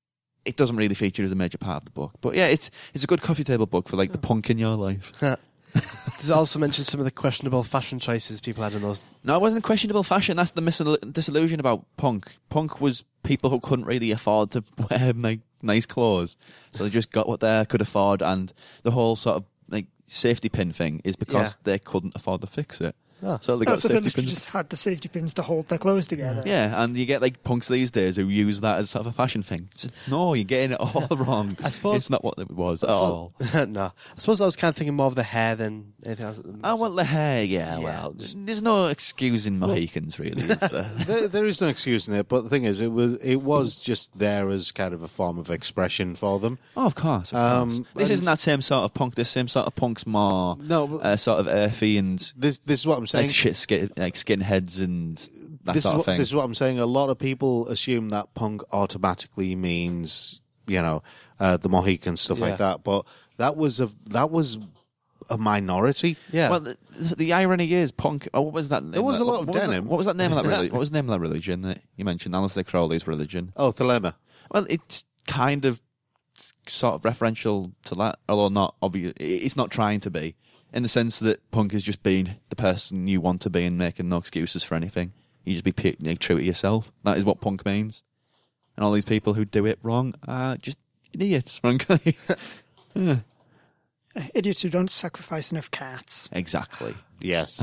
S4: it doesn't really feature as a major part of the book. But yeah, it's it's a good coffee table book for like the punk in your life.
S3: Does it also mention some of the questionable fashion choices people had in those?
S4: No, it wasn't questionable fashion. That's the mis- disillusion about punk. Punk was people who couldn't really afford to wear like nice clothes, so they just got what they could afford, and the whole sort of like safety pin thing is because
S3: Yeah.
S4: they couldn't afford to fix it.
S3: Oh.
S4: So they
S1: Oh,
S4: got
S1: so they
S4: safety
S1: literally
S4: pins.
S1: just had the safety pins to hold their clothes together.
S4: Yeah, and you get like punks these days who use that as sort of a fashion thing. It's- no, you're getting it all wrong.
S3: I suppose-
S4: It's not what it was at all.
S3: No, I suppose I was kind of thinking more of the hair than anything else.
S4: Oh, well, the hair, yeah,
S3: Yeah.
S4: well, there's no excusing Mohicans, really, is there?
S2: there, there is no excusing it, but the thing is, it was it was just there as kind of a form of expression for them.
S4: Oh, of course. Of
S2: Um,
S4: course. This
S2: and-
S4: isn't that same sort of punk. This same sort of punk's more
S2: No, but
S4: uh, sort of earthy and
S2: this this is what I'm saying.
S4: like shit skin, like skinheads and that
S2: this
S4: sort
S2: is
S4: of
S2: what,
S4: thing.
S2: This is what I'm saying. A lot of people assume that punk automatically means you know, uh, the Mohicans, stuff
S3: Yeah.
S2: like that. But that was a that was a minority.
S3: Yeah.
S4: Well, the, the irony is, punk. Oh, what was that? Name
S2: There was
S4: that,
S2: a lot
S4: what,
S2: of
S4: what was
S2: denim.
S4: that- What was that name of that religion? What was the name of that religion that you mentioned? Aleister Crowley's religion.
S2: Oh, Thelema.
S4: Well, it's kind of sort of referential to that, although not obvious. It's not trying to be, in the sense that punk is just being the person you want to be and making no excuses for anything. You just be p- like, true to yourself. That is what punk means. And all these people who do it wrong are just idiots, frankly. Yeah.
S1: Idiots who don't sacrifice enough cats.
S4: Exactly.
S2: Yes.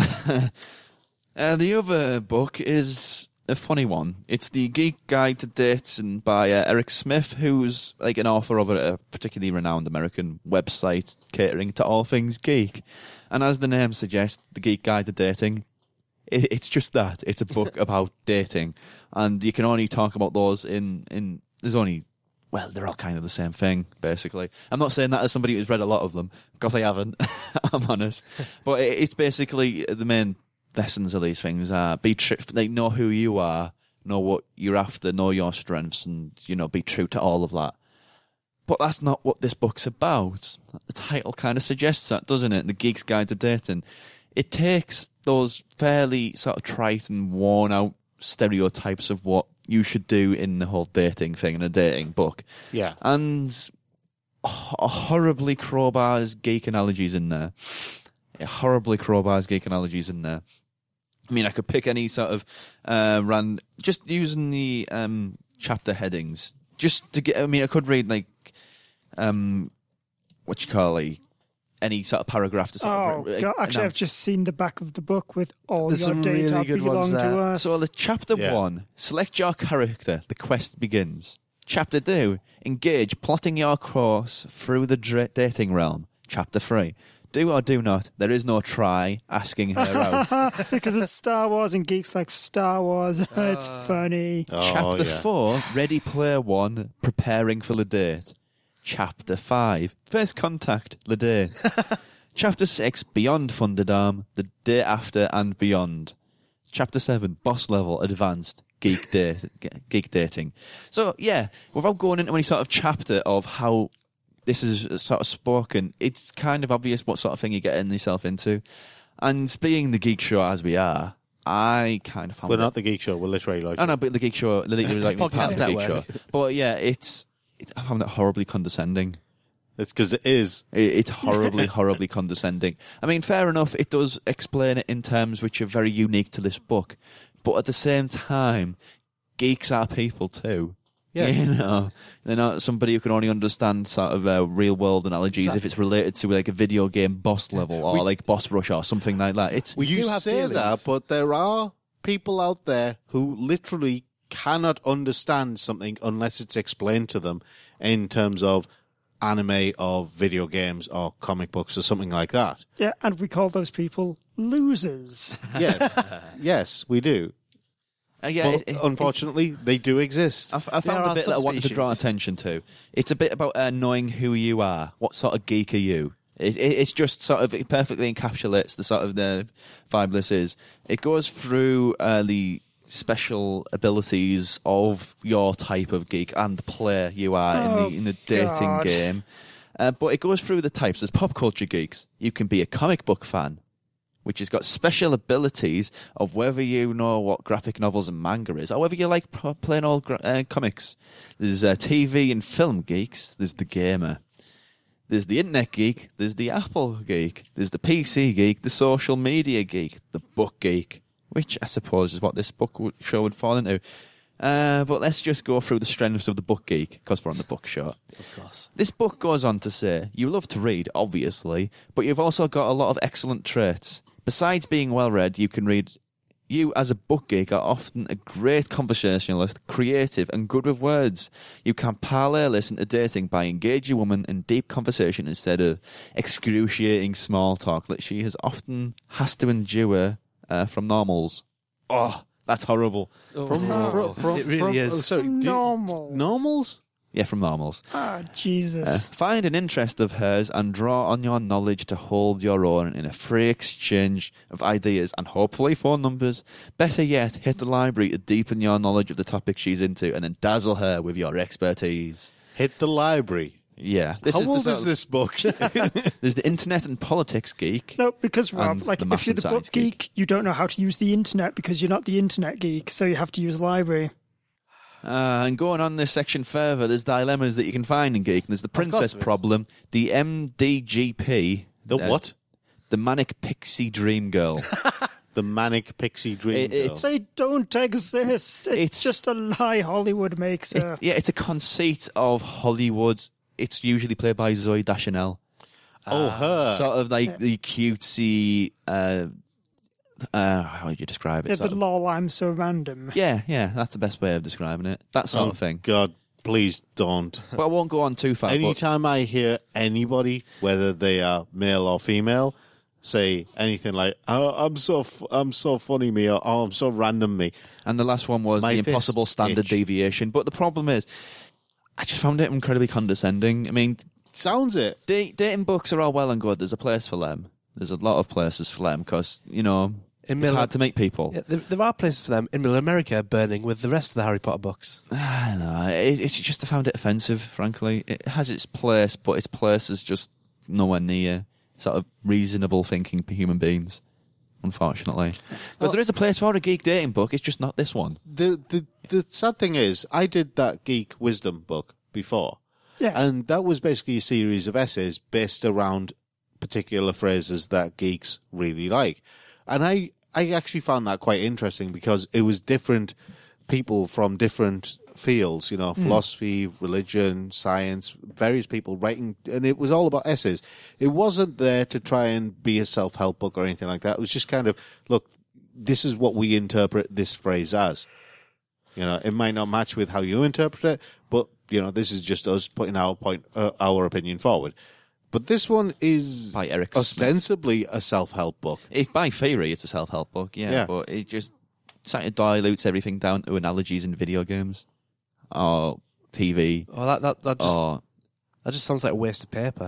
S4: Uh, the other book is a funny one. It's The Geek Guide to Dating by uh, Eric Smith, who's like an author of a, a particularly renowned American website catering to all things geek. And as the name suggests, The Geek Guide to Dating, it, it's just that. It's a book about dating. And you can only talk about those in, in there's only, well, they're all kind of the same thing, basically. I'm not saying that as somebody who's read a lot of them, because I haven't, I'm honest. But it, it's basically the main lessons of these things are be true, like know who you are, know what you're after, know your strengths, and you know be true to all of that. But that's not what this book's about. The title kind of suggests that, doesn't it? The Geek's Guide to Dating. It takes those fairly sort of trite and worn out stereotypes of what you should do in the whole dating thing in a dating book,
S2: Yeah.
S4: and h- horribly crowbars geek analogies in there. Horribly crowbars geek analogies in there. I mean, I could pick any sort of uh, ran just using the um, chapter headings, just to get. I mean, I could read like um, what you call like any sort of paragraph to sort
S1: Oh,
S4: of. uh,
S1: God, actually, I've
S4: announce.
S1: just seen the back of the book with all
S3: There's
S1: your
S3: some
S1: data
S3: really good
S1: belong
S3: ones
S1: to
S3: there.
S1: us.
S4: So the chapter
S2: Yeah.
S4: one, select your character. The quest begins. Chapter two, engage, plotting your course through the dra- dating realm. Chapter three, do or do not. There is no try. Asking her out.
S1: because it's Star Wars and geeks like Star Wars. It's funny.
S2: Oh,
S4: Chapter
S2: yeah.
S4: four, Ready Player One, preparing for the date. Chapter five, First Contact, the date. Chapter six, Beyond Thunderdome, the day after and beyond. Chapter seven, Boss Level, Advanced, Geek date, geek dating. So yeah, without going into any sort of chapter of how this is sort of spoken, it's kind of obvious what sort of thing you're getting yourself into. And being the geek show as we are, I kind of found
S2: We're
S4: it-
S2: not the Geek Show. We're literally like.
S4: I know, but the Geek Show, the League like part
S3: Podcast
S4: of the Geek
S3: Network.
S4: Show. But yeah, it's, it's I found it horribly condescending.
S2: It's because it is.
S4: It, it's horribly, horribly condescending. I mean, fair enough, it does explain it in terms which are very unique to this book, but at the same time, geeks are people too.
S2: Yes.
S4: You know, they're not somebody who can only understand sort of uh, real world analogies if it's related to like a video game boss level or like boss rush or something like that. It's
S2: Well, you
S3: do have
S2: say
S3: feelings.
S2: that, but there are people out there who literally cannot understand something unless it's explained to them in terms of anime or video games or comic books or something like that.
S1: Yeah, and we call those people losers.
S2: Yes, yes, we do.
S4: uh, yeah.
S2: But
S4: it- it-
S2: unfortunately, they do exist.
S4: I, f- I
S3: There
S4: found
S3: are
S4: a bit that I wanted to draw
S3: subspecies.
S4: attention to. It's a bit about uh, knowing who you are. What sort of geek are you? It, it, it's just sort of it perfectly encapsulates the sort of the vibe this is. It goes through uh, the special abilities of your type of geek and the player you are in
S1: Oh,
S4: the in the dating
S1: God.
S4: game. Uh, but it goes through the types. There's pop culture geeks. You can be a comic book fan, which has got special abilities of whether you know what graphic novels and manga is, or whether you like pro- plain old gra- uh, comics. There's uh, T V and film geeks. There's the gamer. There's the internet geek. There's the Apple geek. There's the P C geek. The social media geek. The book geek, which I suppose is what this book would, show would fall into. Uh, but let's just go through the strengths of the book geek, because we're on the book show.
S3: Of course.
S4: This book goes on to say, you love to read, obviously, but you've also got a lot of excellent traits. Besides being well read, you can read. You, as a book geek, are often a great conversationalist, creative, and good with words. You can parlay listen to dating by engaging a woman in deep conversation instead of excruciating small talk that she has often has to endure uh, from normals. Oh, that's horrible.
S3: Oh,
S2: From, from,
S3: it really
S2: from,
S3: is.
S2: oh, sorry, do you-
S1: Normals.
S2: normals?
S4: Yeah, from normals.
S1: Ah,
S4: Uh,
S1: Jesus.
S4: find an interest of hers and draw on your knowledge to hold your own in a free exchange of ideas and hopefully phone numbers. Better yet, hit the library to deepen your knowledge of the topic she's into and then dazzle her with your expertise.
S2: Hit the library.
S4: Yeah. This
S2: How
S4: is
S2: old
S4: the,
S2: is this book?
S4: There's the Internet and Politics Geek.
S1: No, because Rob,
S4: And
S1: like
S4: the
S1: if
S4: Maths
S1: you're
S4: and
S1: the book
S4: Science geek.
S1: geek, you don't know how to use the internet because you're not the internet geek, so you have to use library.
S4: Uh, and going on this section further, there's dilemmas that you can find in Geek. There's the princess
S2: there is.
S4: problem, the M D G P.
S2: The
S4: uh,
S2: what?
S4: The Manic Pixie Dream Girl.
S2: The Manic Pixie Dream
S4: It-
S2: Girl.
S4: it's-
S1: They don't exist. It's,
S4: It's-
S1: just a lie Hollywood makes.
S4: It-
S1: Uh,
S4: yeah, it's a conceit of Hollywood. It's usually played by Zoe Deschanel.
S2: oh, her.
S4: Sort of like the cutesy, uh, uh, how would you describe it?
S1: yeah,
S4: Sort
S1: the
S4: of-
S1: lol, I'm so random.
S4: yeah, yeah, that's the best way of describing it. That sort
S2: oh,
S4: of thing.
S2: God, please don't.
S4: But I won't go on too far. but-
S2: Anytime I hear anybody, whether they are male or female, say anything like, "Oh, I'm so, f- I'm so funny, me," or "Oh, I'm so random, me,"
S4: And the last one was
S2: My
S4: the impossible
S2: fists
S4: standard
S2: itch.
S4: deviation. But the problem is, I just found it incredibly condescending. I mean,
S2: sounds it.
S4: da- dating books are all well and good. There's a place for them. There's a lot of places for them because, you know,
S3: In
S4: it's
S3: Middle-
S4: hard to meet people.
S3: Yeah, there, there are places for them in Middle America burning with the rest of the Harry Potter books.
S4: I don't know. It, it's just I found it offensive, frankly. It has its place, but its place is just nowhere near sort of reasonable thinking human beings, unfortunately. Because there is a place for a geek dating book, it's just not this one.
S2: The, the the sad thing is, I did that Geek Wisdom book before,
S1: Yeah.
S2: and that was basically a series of essays based around particular phrases that geeks really like. And I, I actually found that quite interesting because it was different people from different fields, you know, philosophy, religion, science, various people writing, and it was all about essays. It wasn't there to try and be a self-help book or anything like that. It was just kind of, look, this is what we interpret this phrase as. You know, it might not match with how you interpret it, but, you know, this is just us putting our point, uh, our opinion forward. But this one is
S4: By Eric Smith.
S2: ostensibly a self-help book.
S4: If by theory it's a self-help book, yeah,
S2: Yeah.
S4: but it just sort of dilutes everything down to analogies in video games or T V
S3: Well, that that, that just
S4: or
S3: that just sounds like a waste of paper.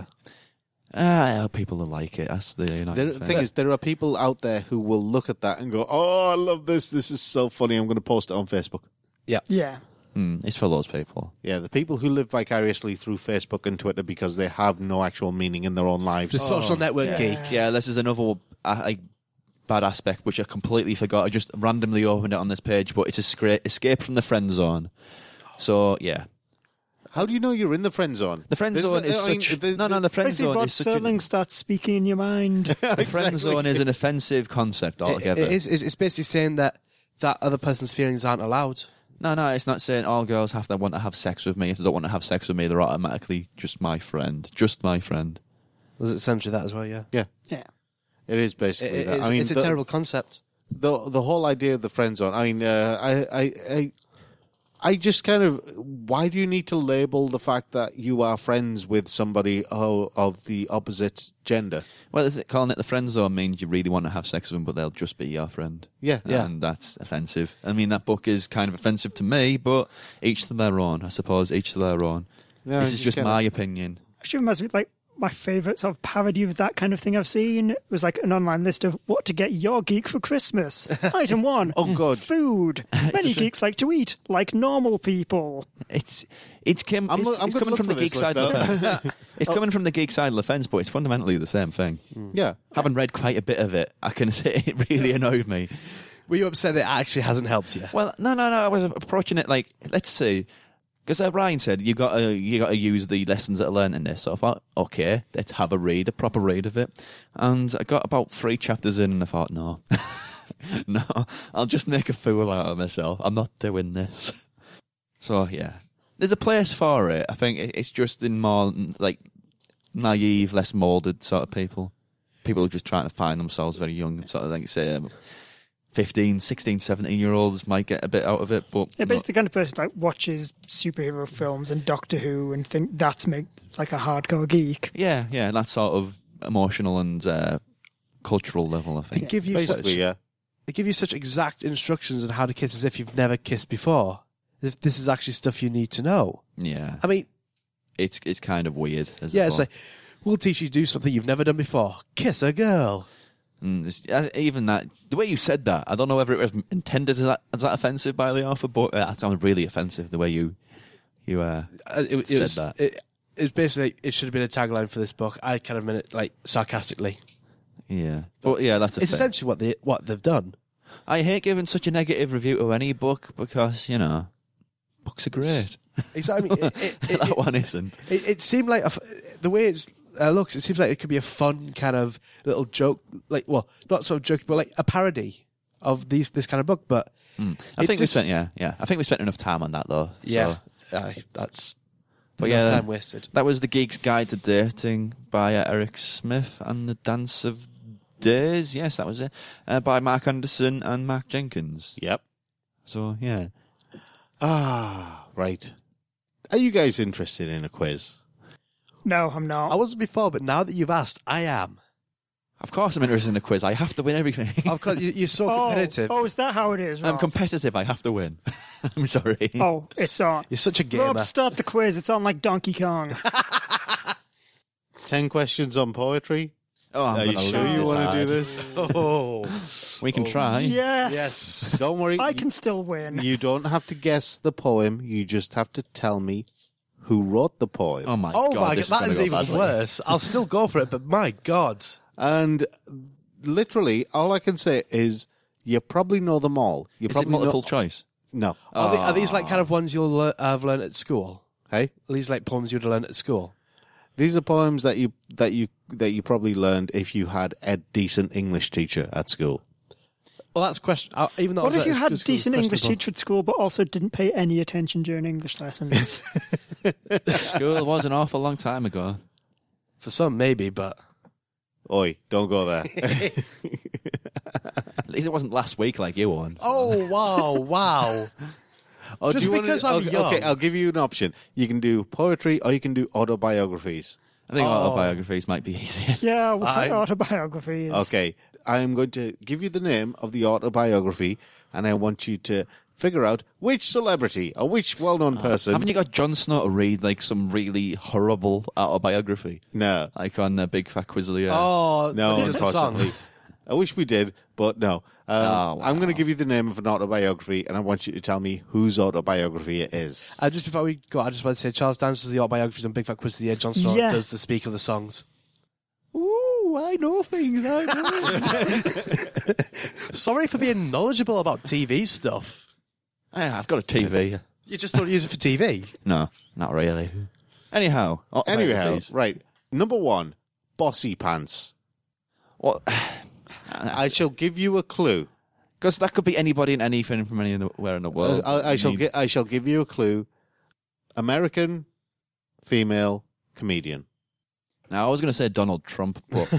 S4: ah, people will like it. That's the United
S2: The
S4: thing.
S2: thing is, there are people out there who will look at that and go, "Oh, I love this. This is so funny. I'm going to post it on Facebook."
S1: yeah.
S4: Hmm, it's for those people.
S2: Yeah, the people who live vicariously through Facebook and Twitter because they have no actual meaning in their own lives.
S3: The social network
S1: yeah.
S3: geek.
S4: Yeah, this is another uh, like, bad aspect which I completely forgot. I just randomly opened it on this page, but it's a scra- escape from the friend zone. So yeah,
S2: How do you know you're in the friend zone?
S4: the friend
S2: This
S4: zone is
S2: I mean,
S4: such.
S2: the-
S4: no, no, the friend
S1: Basically,
S4: zone
S1: Rod
S4: is such.
S1: Serling
S4: A,
S1: starts speaking in your mind.
S4: the friend
S2: Exactly.
S4: zone is an offensive concept
S3: It-
S4: altogether.
S3: it is, it's it's basically saying that that other person's feelings aren't allowed.
S4: No, no, it's not saying all girls have to want to have sex with me. If they don't want to have sex with me, they're automatically just my friend. Just my friend.
S3: Was it essentially that as well? Yeah.
S2: Yeah,
S1: Yeah.
S2: it is
S3: It,
S2: basically
S3: it-
S2: that.
S3: it's,
S2: I mean,
S3: it's a
S2: the,
S3: terrible concept.
S2: the the whole idea of the friend zone. I mean, uh, I, I, I, I just kind of. Why do you need to label the fact that you are friends with somebody oh, of the opposite gender?
S4: Well, is it, calling it the friend zone means you really want to have sex with them, but they'll just be your friend.
S2: Yeah,
S3: Yeah.
S4: And that's offensive. I mean, that book is kind of offensive to me, but each to their own, I suppose, each to their own.
S2: No,
S4: this
S2: it's
S4: is just
S2: kinda-
S4: my opinion.
S1: Actually reminds me, like, my favourite sort of parody of that kind of thing I've seen was like an online list of what to get your geek for Christmas. Item one.
S2: Oh, God.
S1: Food. Many geeks like to eat, like normal people.
S4: It's it's, kim-
S2: I'm
S4: it's,
S2: lo- I'm
S4: it's
S2: gonna
S4: coming
S2: look
S4: from the
S2: for
S4: geek
S2: this
S4: side of
S2: list
S4: the fence. It's coming from the geek side of the fence, but it's fundamentally the same thing.
S2: Yeah.
S4: Having read quite a bit of it, I can say it really annoyed me.
S3: Were you upset that it actually hasn't helped you?
S4: Well, no, no, no. I was approaching it like, let's see, because uh, Ryan said you got to you got to use the lessons that I learned in this. So I thought, okay, let's have a read, a proper read of it. And I got about three chapters in, and I thought, no, no, I'll just make a fool out of myself. I'm not doing this. So yeah, there's a place for it. I think it- it's just in more like naive, less molded sort of people. People who are just trying to find themselves very young, sort of like say. Um, fifteen, sixteen, seventeen year olds might get a bit out of it, but
S1: Yeah,
S4: not-
S1: basically the kind of person like watches superhero films and Doctor Who and think that's make like a hardcore geek.
S4: yeah, yeah, that sort of emotional and uh, cultural level, I
S3: They
S4: think.
S3: give you such
S2: Basically, yeah.
S3: they give you such exact instructions on how to kiss as if you've never kissed before. If this is actually stuff you need to know.
S4: Yeah,
S3: I mean,
S4: it's it's kind of weird. As
S3: yeah,
S4: a
S3: it's
S4: thought.
S3: like we'll teach you to do something you've never done before. Kiss a girl.
S4: Mm, it's, uh, even that, the way you said that, I don't know whether it was intended as that, as that offensive by the author, but uh, that sounded really offensive. The way you you uh,
S3: Uh, it, it
S4: said
S3: was,
S4: that.
S3: It, it's basically it should have been a tagline for this book. I kind of meant it like sarcastically.
S4: Yeah, but yeah, that's a
S3: It's
S4: thing.
S3: essentially what they what they've done.
S4: I hate giving such a negative review to any book because, you know, books are great.
S3: Exactly. It, it, it,
S4: that
S3: it,
S4: one isn't.
S3: it, it seemed like a f the way it uh, looks. It seems like it could be a fun kind of little joke, like well, not sort of joke, but like a parody of these this kind of book. But
S4: Mm. I
S3: it
S4: think we
S3: just-
S4: spent, yeah, yeah. I think we spent enough time on that though.
S3: yeah,
S4: So,
S3: uh, that's
S4: but
S3: enough
S4: yeah,
S3: time wasted.
S4: that was The Geek's Guide to Dating by uh, Eric Smith and The Dance of Days. Yes, that was it. Uh, by Mark Anderson and Mark Jenkins.
S2: Yep.
S4: So yeah.
S2: Ah, right. Are you guys interested in a quiz?
S1: No, I'm not.
S3: I wasn't before, but now that you've asked, I am.
S4: Of course I'm interested in a quiz. I have to win everything.
S3: Of course, you, you're so
S1: oh,
S3: competitive.
S1: oh, is that how it is?
S4: I'm
S1: Rob?
S4: competitive. I have to win. I'm sorry.
S1: Oh, it's on.
S3: You're such a gamer.
S1: Rob, start the quiz. It's on like Donkey Kong.
S2: Ten questions on poetry.
S4: Oh, I'm
S2: Are you
S4: gonna
S2: sure
S4: lose
S2: you
S4: this
S2: want to
S4: hard.
S2: do this?
S3: Oh,
S4: We can try.
S1: Yes.
S3: yes.
S2: Don't worry.
S1: I can still win.
S2: You don't have to guess the poem. You just have to tell me who wrote the poem.
S4: Oh my
S3: Oh
S4: god,
S3: my god,
S4: this
S3: that
S4: is,
S3: is
S4: gonna
S3: even
S4: go badly.
S3: worse. I'll still go for it, but my god.
S2: And literally, all I can say is you probably know them all. You
S4: Is it
S2: probably
S4: multiple
S2: know-
S4: choice?
S2: No.
S3: Are, they, are these like kind of ones you'll lear- have learned at school?
S2: Hey,
S3: Are these like poems you'd learn at school?
S2: these are poems that you that you that you probably learned if you had a decent English teacher at school.
S3: Well, that's a question. Uh, even though I
S1: What
S3: was
S1: if you
S3: at
S1: had a
S3: school,
S1: decent English
S3: questionable.
S1: teacher at school, but also didn't pay any attention during English lessons?
S4: School was an awful long time ago.
S3: For some, maybe, but
S2: Oi, don't go there.
S4: At least it wasn't last week like you won.
S3: oh wow, wow.
S2: Oh,
S3: Just
S2: do you wanna-
S3: because I'm
S2: okay,
S3: young.
S2: Okay, I'll give you an option. You can do poetry or you can do autobiographies.
S4: I think
S3: Oh.
S4: autobiographies might be easier.
S1: yeah, well,
S3: I-
S1: autobiographies.
S2: Okay, I am going to give you the name of the autobiography, and I want you to figure out which celebrity or which well-known person.
S4: Haven't you got Jon Snow to read like some really horrible autobiography?
S2: No,
S4: Like on the Big Fat Quiz of the Year?
S3: Oh
S2: no,
S3: just the
S2: unfortunately.
S3: songs.
S2: I wish we did, but no. Um,
S4: Oh,
S2: I'm going to give you the name of an autobiography, and I want you to tell me whose autobiography it is.
S3: Uh, just before we go, I just want to say Charles dances the autobiographies on Big Fat Quiz of the Year. Jon Snow
S1: Yeah.
S3: does the speak of the songs.
S1: Ooh, I know things. I know.
S3: Sorry for being knowledgeable about T V stuff.
S4: Yeah, I've got a T V.
S3: You just don't use it for T V.
S4: No, not really. Anyhow,
S2: Anyhow,
S4: autobiographies.
S2: right. Number one, Bossy Pants.
S4: What?
S2: I shall give you a clue.
S4: Because that could be anybody and anything from anywhere in the world.
S2: Uh, I, I shall
S4: You-
S2: gi- I shall give you a clue. American, female, comedian.
S4: Now, I was going to say Donald Trump, but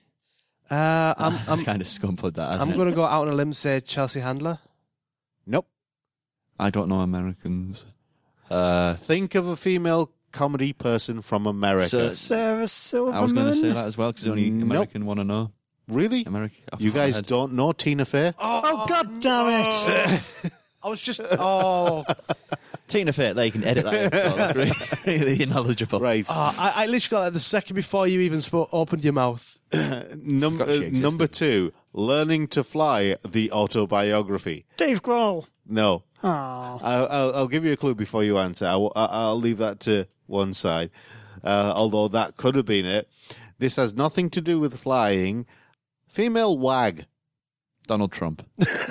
S3: Uh, I'm,
S4: I'm,
S3: I'm,
S4: kind of scumpered that.
S3: I'm
S4: hasn't it?
S3: going to go out on a limb and say Chelsea Handler.
S2: Nope.
S4: I don't know Americans. Uh,
S2: Think of a female comedy person from America.
S4: So-
S1: Sarah Silverman.
S4: I was going to say that as well because the only
S2: Nope.
S4: American one I know.
S2: Really?
S4: America. off
S2: You
S4: the top of my
S2: guys
S4: head.
S2: don't know Tina Fey?
S1: Oh, god damn it.
S3: I was just. Oh.
S4: Tina Fey, they can edit that. So that's really, really knowledgeable.
S2: Right.
S3: Oh, I, I literally got that the second before you even spoke, opened your mouth.
S2: Num-
S4: forgot she
S2: uh,
S4: existed.
S2: number two, Learning to Fly, the autobiography.
S1: Dave Grohl.
S2: No.
S1: Oh.
S2: I'll, I'll, I'll give you a clue before you answer. I will, I'll leave that to one side. Uh, although that could have been it. This has nothing to do with flying. Female wag.
S4: Donald Trump.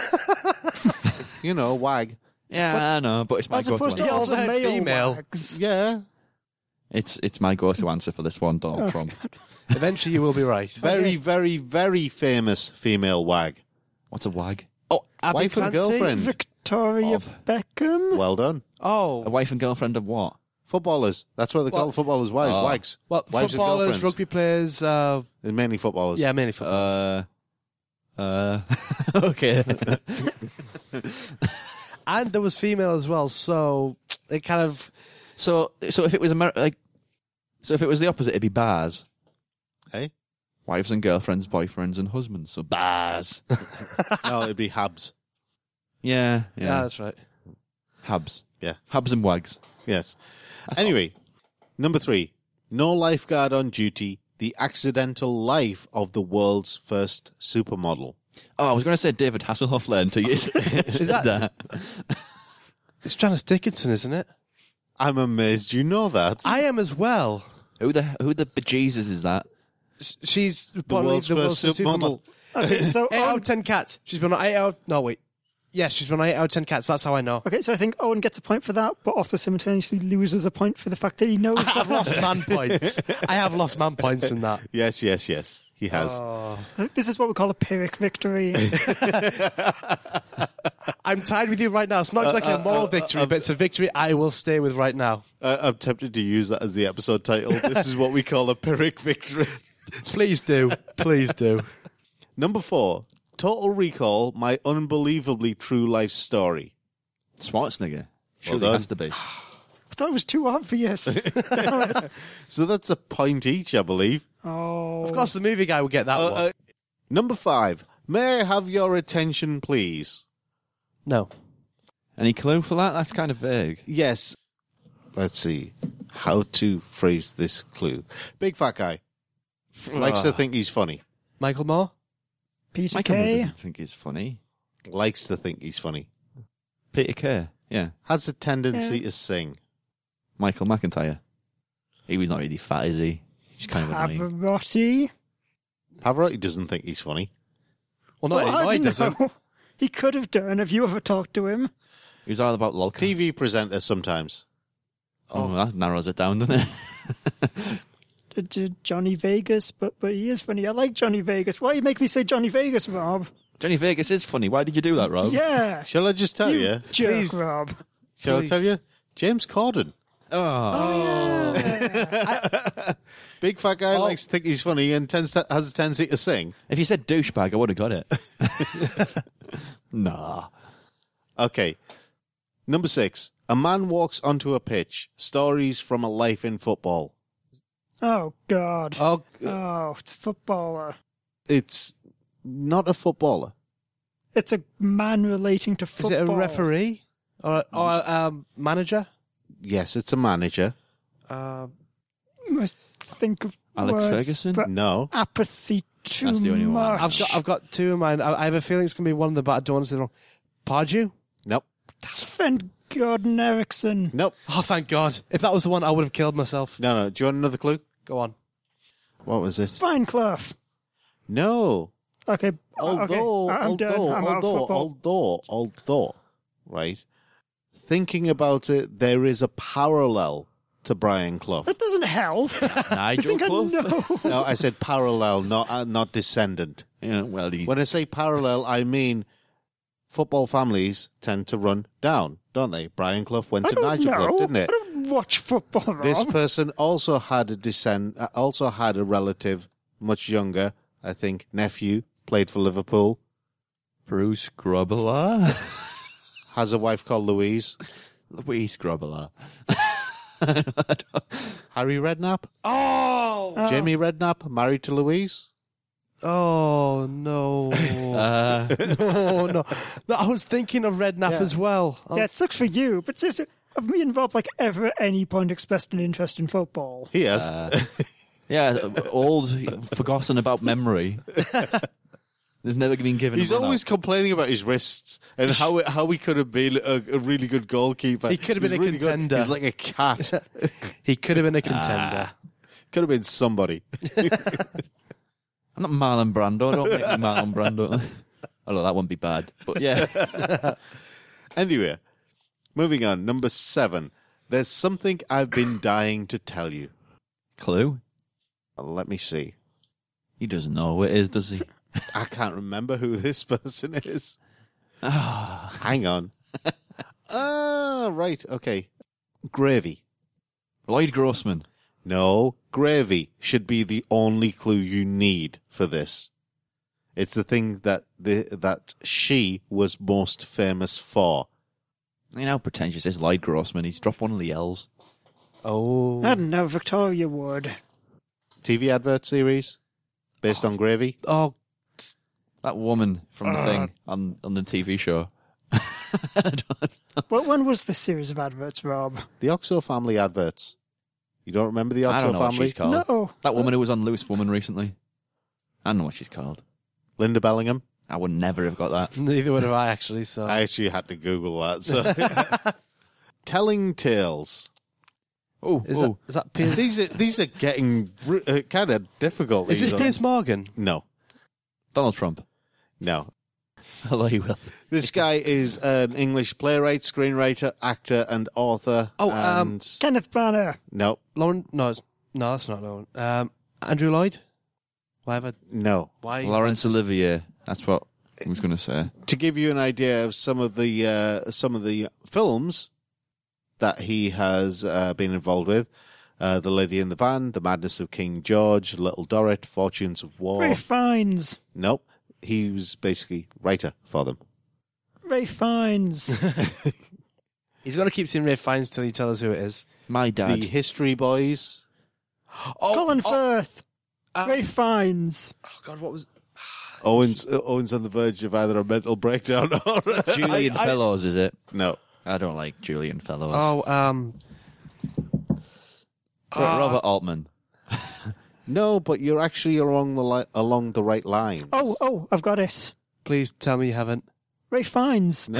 S2: You know, wag.
S4: Yeah, I know, but it's my
S1: As
S4: go-to
S1: opposed to
S4: answer.
S1: all
S3: also
S1: the
S3: had
S1: male
S3: female.
S1: wags.
S2: Yeah.
S4: It's it's my go-to answer for this one,
S1: Oh.
S4: Donald Trump.
S3: Eventually, you will be right.
S2: Very, very, very famous female wag.
S4: What's a wag?
S3: Oh, Abby
S2: Wife and
S3: Clancy?
S2: girlfriend.
S1: Victoria
S4: Of-
S1: Beckham.
S2: Well done.
S3: Oh,
S4: A wife and girlfriend of what?
S2: Footballers. That's what they call
S3: Well-
S2: footballers' wives.
S4: Oh.
S2: Wags.
S3: well,
S2: Wives and
S3: footballers,
S2: girlfriends.
S3: rugby players. Uh,
S2: They're mainly footballers.
S3: yeah, mainly football.
S4: Uh, uh, okay.
S3: And there was female as well, so it kind of.
S4: so so if it was Amer- like, so if it was the opposite, it'd be bars.
S2: Hey?
S4: Wives and girlfriends, boyfriends and husbands. So bars.
S2: No, it'd be Habs.
S4: yeah,
S3: Yeah,
S4: yeah.
S3: that's right.
S4: Habs.
S2: Yeah.
S4: Habs and wags.
S2: Yes. Anyway, number three. No lifeguard on duty. The accidental life of the world's first supermodel.
S4: Oh, I was going to say David Hasselhoff learned to use
S3: Is that- It's Janice Dickinson, isn't it?
S2: I'm amazed you know that.
S3: I am as well.
S4: Who the who the bejesus is that?
S3: Sh- She's
S2: the
S3: probably
S2: world's
S3: the
S2: first
S3: world's
S2: supermodel.
S1: Okay, so
S3: Eight out
S1: Owen,
S3: of ten cats. She's been on eight out. No, wait. Yes, she's been on eight out of ten cats. That's how I know.
S1: okay, so I think Owen gets a point for that, but also simultaneously loses a point for the fact that he knows
S3: I've
S1: that.
S3: lost man points. I have lost man points in that.
S2: Yes, yes, yes. He has.
S1: This is what we call a Pyrrhic victory.
S3: I'm tied with you right now. It's not exactly a moral victory, but it's a victory I will stay with right now.
S2: Uh, I'm tempted to use that as the episode title. This is what we call a Pyrrhic victory.
S3: Please do. Please do.
S2: Number four, Total Recall, my unbelievably true life story.
S4: Schwarzenegger. Surely
S2: done.
S4: it has to be.
S1: I thought it was too obvious.
S2: So that's a point each, I believe.
S1: Oh,
S3: Of course, the movie guy would get that
S2: Uh,
S3: one.
S2: uh, number five, may I have your attention, please?
S3: No.
S4: Any clue for that? That's kind of vague.
S2: Yes. Let's see how to phrase this clue. Big fat guy. Likes to think he's funny.
S3: Michael Moore?
S1: Peter
S4: Michael Moore
S1: Kay.
S4: doesn't think he's funny.
S2: Likes to think he's funny.
S4: Peter Kay. Yeah.
S2: Has a tendency
S1: Yeah.
S2: to sing.
S4: Michael McIntyre. He was not really fat, is he? He's kind of annoying.
S1: Pavarotti.
S2: Pavarotti doesn't think he's funny.
S3: Well, not
S1: Well,
S3: anymore,
S1: I
S3: he
S1: don't
S3: doesn't.
S1: know. He could have done. Have you ever talked to him?
S4: He was all about lolcats.
S2: T V presenter sometimes.
S4: Oh, that narrows it down, doesn't it?
S1: D- D- Johnny Vegas, but but he is funny. I like Johnny Vegas. Why you make me say Johnny Vegas, Rob?
S4: Johnny Vegas is funny. Why did you do that, Rob?
S1: Yeah,
S2: Shall I just tell you?
S1: jerk,
S3: Please.
S1: Rob.
S2: Shall
S3: Please.
S2: I tell you? James Corden.
S4: Oh.
S2: Big fat guy
S3: Oh.
S2: likes to think he's funny and tends to, has a tendency to sing.
S4: If you said douchebag, I would have got it. Nah.
S2: Okay. Number six. A man walks onto a pitch. Stories from a life in football.
S1: Oh God.
S3: Oh,
S1: Oh, it's a footballer.
S2: It's not a footballer.
S1: It's a man relating to
S3: is
S1: football.
S3: it a referee? Or, or a um, manager?
S2: Yes, it's a manager.
S3: Um,
S1: Must think of
S4: Alex
S1: words,
S4: Ferguson?
S1: but
S2: No.
S1: apathy too
S4: That's the only one.
S1: much.
S3: I've got I've got two in mind. I, I have a feeling it's going to be one of them, but I don't want to say the wrong. Pardew?
S2: Nope.
S1: Sven Gordon Eriksson.
S2: Nope.
S3: Oh, thank God. If that was the one, I would have killed myself.
S2: No, no. Do you want another clue?
S3: Go on.
S2: What was this?
S1: Fineclough.
S2: No.
S1: Okay.
S2: Although,
S1: okay. I'm done.
S2: although,
S1: I'm out of
S2: although,
S1: football.
S2: although, although, right? Thinking about it, there is a parallel to Brian Clough.
S1: That doesn't help. I
S4: Nigel
S1: think I
S4: Clough?
S1: know.
S2: No, I said parallel, not uh, not descendant.
S4: Yeah, well, he,
S2: When I say parallel, I mean football families tend to run down, don't they? Brian Clough went
S1: I
S2: to
S1: don't
S2: Nigel
S1: know.
S2: Clough, didn't it?
S1: I don't watch football, Rob.
S2: This person also had a descend, uh, also had a relative much younger, I think, nephew, played for Liverpool,
S4: Bruce Grobbelaar?
S2: has a wife called Louise.
S4: Louise Grobbelaar.
S2: Harry Redknapp?
S3: Oh!
S1: Oh.
S2: Jamie Redknapp, married to Louise?
S3: Oh, no.
S4: Uh,
S3: no, no. No, I was thinking of Redknapp
S2: Yeah.
S3: as well. I
S1: Yeah, it
S3: was-
S1: sucks for you, but seriously, have me and Rob like ever at any point expressed an interest in football?
S2: He has.
S4: uh, yeah, old, forgotten about memory. There's never been given
S2: He's
S4: a run
S2: always
S4: out.
S2: complaining about his wrists and how it, how he could have been a, a really good goalkeeper.
S3: He could have
S2: He's
S3: been a
S2: really good.
S3: contender.
S2: He's like a cat.
S3: He could have been a contender.
S2: Could have been somebody.
S4: I'm not Marlon Brando. Don't make me Marlon Brando. Although that wouldn't be bad. But yeah.
S2: Anyway, moving on. Number seven. There's something I've been dying to tell you.
S4: Clue?
S2: Let me see.
S4: He doesn't know who it is, does he?
S2: I can't remember who this person is. Hang on. Ah, right. Okay. Gravy.
S4: Lloyd Grossman.
S2: No, gravy should be the only clue you need for this. It's the thing that the that she was most famous for.
S4: You know how pretentious is Lloyd Grossman? He's dropped one of the L's.
S3: Oh.
S1: I don't know, Victoria Wood.
S2: T V advert series based on gravy.
S3: Oh,
S4: That woman from the
S1: Uh.
S4: thing on, on the T V show.
S1: Well, when was this series of adverts, Rob?
S2: The Oxo Family adverts. You don't remember the
S4: I
S2: Oxo
S4: don't know what
S2: Family?
S4: she's called.
S1: No.
S4: That woman who was on Loose Woman recently. I don't know what she's called.
S2: Linda Bellingham.
S4: I would never have got that.
S3: neither would have I, actually. So
S2: I actually had to Google that. So, telling tales.
S4: Oh,
S3: Is
S4: oh.
S3: that is that Piers?
S2: These are these are getting r- uh, kind of difficult.
S3: Is
S2: these
S3: this
S2: ones.
S3: Piers Morgan?
S2: No,
S4: Donald Trump.
S2: no.
S4: Although you will.
S2: This guy is an English playwright, screenwriter, actor, and author.
S3: Oh, um,
S2: and
S1: Kenneth Branagh.
S2: no,
S3: Lauren? No, it's, no, that's not Lauren. Um, Andrew Lloyd. Whatever.
S2: no.
S3: Why?
S4: Laurence Olivier. That's what I was going to say.
S2: To give you an idea of some of the uh, some of the films that he has uh, been involved with, uh, The Lady in the Van, The Madness of King George, Little Dorrit, Fortunes of War.
S1: Ray Fiennes.
S2: Nope, he was basically writer for them.
S1: Ray Fiennes.
S3: He's got to keep saying Ray Fiennes till you tell us who it is.
S4: My dad.
S2: The History Boys.
S3: Oh,
S1: Colin
S3: oh,
S1: Firth.
S3: um,
S1: Ray Fiennes.
S3: oh God, what was?
S2: Owen's uh, Owen's on the verge of either a mental breakdown or
S4: Julian
S3: I- I-
S4: Fellows, is it?
S2: no.
S4: I don't like Julian Fellows.
S3: Oh, um,
S4: Ro- Robert Altman.
S2: No, but you're actually along the li- along the right lines.
S1: Oh, oh, I've got it.
S3: please tell me you haven't.
S1: Ray Fiennes.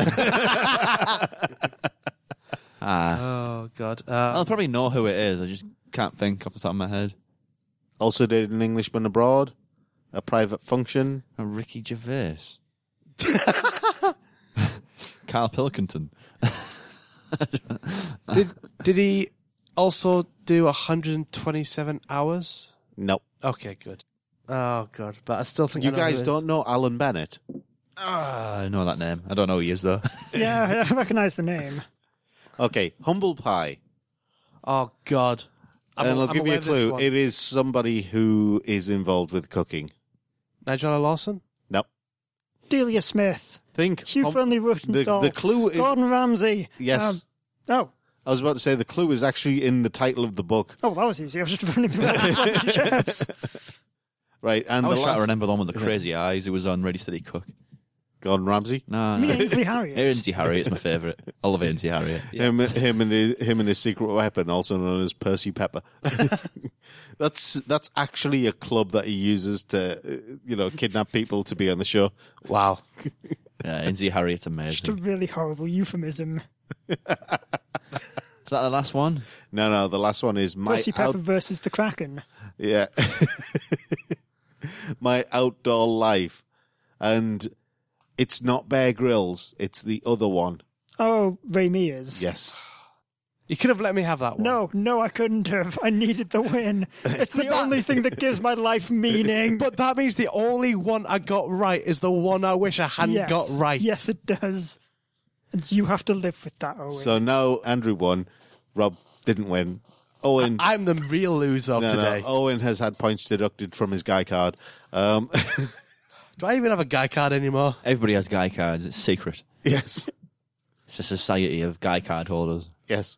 S4: Ah.
S3: Oh God.
S4: I'll
S3: Uh,
S4: probably know who it is. I just can't think off the top of my head.
S2: Also did An Englishman Abroad, A Private Function.
S4: Oh, Ricky Gervais. Carl Pilkington.
S3: did did he also do one hundred twenty-seven hours?
S2: Nope.
S3: Okay, good. Oh God, but I still think
S2: You
S3: I know who
S2: guys
S3: it is.
S2: don't know Alan Bennett?
S4: Ah, I know that name. I don't know who he is, though.
S1: Yeah, I recognise the name.
S2: Okay, Humble Pie.
S3: Oh God. I'm,
S2: and I'll
S3: I'm
S2: give you
S3: aware
S2: a
S3: of this
S2: clue.
S3: one.
S2: It is somebody who is involved with cooking.
S3: Nigel Lawson.
S2: Nope.
S1: Delia Smith.
S2: Think.
S1: Hugh
S2: hum-
S1: Friendly
S2: the,
S1: Rotenstall.
S2: the clue is...
S1: Gordon Ramsay.
S2: Yes.
S1: Um, oh.
S2: I was about to say the clue is actually in the title of the book.
S1: Oh, that was easy. I was just running through the celebrity chefs.
S2: Right, and
S4: I
S2: the
S4: wish I
S2: last...
S4: remember the one with the crazy eyes. It was on Ready Steady Cook.
S2: Gordon Ramsay?
S4: No,
S1: I mean,
S4: no.
S1: Ainsley Harriott.
S4: Ainsley Harriot's my favourite. I love Ainsley Harriott.
S2: Him, him, and his, him and his secret weapon, also known as Percy Pepper. that's that's actually a club that he uses to, uh, you know, kidnap people to be on the show.
S3: Wow.
S4: Yeah, Ainsley Harriot's
S1: Just a
S4: amazing.
S1: really horrible euphemism.
S4: Is that the last one?
S2: No, no, the last one is my
S1: Percy Pepper
S2: out-
S1: versus the Kraken.
S2: yeah, my outdoor life, and it's not Bear Grylls, it's the other one.
S1: Oh, Ray Mears.
S2: Yes,
S3: You could have let me have that one.
S1: No, no, I couldn't have. I needed the win. It's the only thing that gives my life meaning.
S3: But that means the only one I got right is the one I wish I hadn't
S1: yes,
S3: got right.
S1: Yes, it does. And you have to live with that, Owen.
S2: so now Andrew won, Rob didn't win. Owen,
S3: I'm the real loser of
S2: no, no,
S3: today.
S2: Owen has had points deducted from his guy card. Um,
S3: Do I even have a guy card anymore?
S4: Everybody has guy cards. It's secret.
S2: yes,
S4: It's a society of guy card holders.
S2: yes.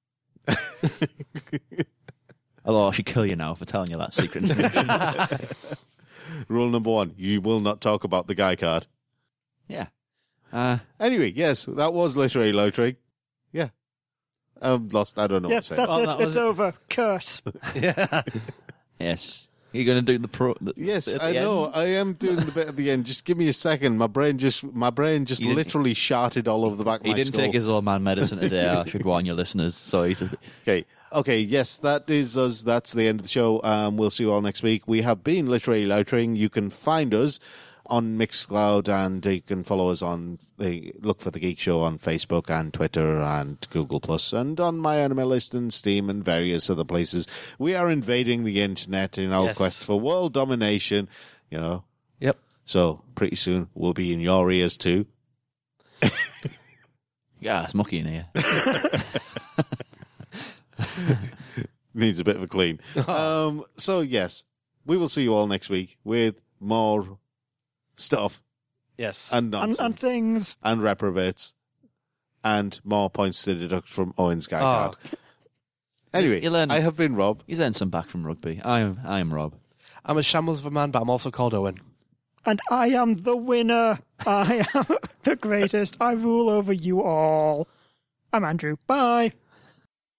S4: Although I should kill you now for telling you that secret information.
S2: Rule number one: you will not talk about the guy card.
S4: Yeah. Uh,
S2: Anyway, yes, that was literary loitering. Yeah. I'm lost. I don't know
S1: yes,
S2: what to say.
S1: that's
S3: Oh,
S1: it.
S3: that was
S1: It's
S3: it.
S1: over. Kurt.
S3: Yeah.
S4: yes. You're going to do the pro. The,
S2: Yes,
S4: at the
S2: I know.
S4: end?
S2: I am doing the bit at the end. Just give me a second. My brain just my brain just
S4: You didn't-
S2: literally sharted all over the back of
S4: He
S2: my
S4: didn't
S2: skull.
S4: take his old man medicine today. I should warn your listeners. So he's. A,
S2: Okay. Okay, yes, that is us. That's the end of the show. Um, we'll see you all next week. We have been Literary Loitering. You can find us on Mixcloud, and you can follow us on the look for the Geek Show on Facebook and Twitter and Google Plus, and on My Anime List and Steam and various other places. We are invading the internet in our
S3: Yes.
S2: quest for world domination. You know,
S3: Yep.
S2: so pretty soon we'll be in your ears too.
S4: yeah, it's mucky in here.
S2: Needs a bit of a clean. um, so yes, we will see you all next week with more stuff
S3: Yes.
S2: and
S1: And,
S2: nonsense
S1: and things.
S2: and reprobates and more points to deduct from Owen's guy
S3: Oh.
S2: card. Anyway,
S4: You learn-
S2: I have been Rob.
S4: He's earned some back from rugby. I am. I am Rob.
S3: I'm a shambles of a man, but I'm also called Owen.
S1: And I am the winner. I am the greatest. I rule over you all. I'm Andrew. Bye.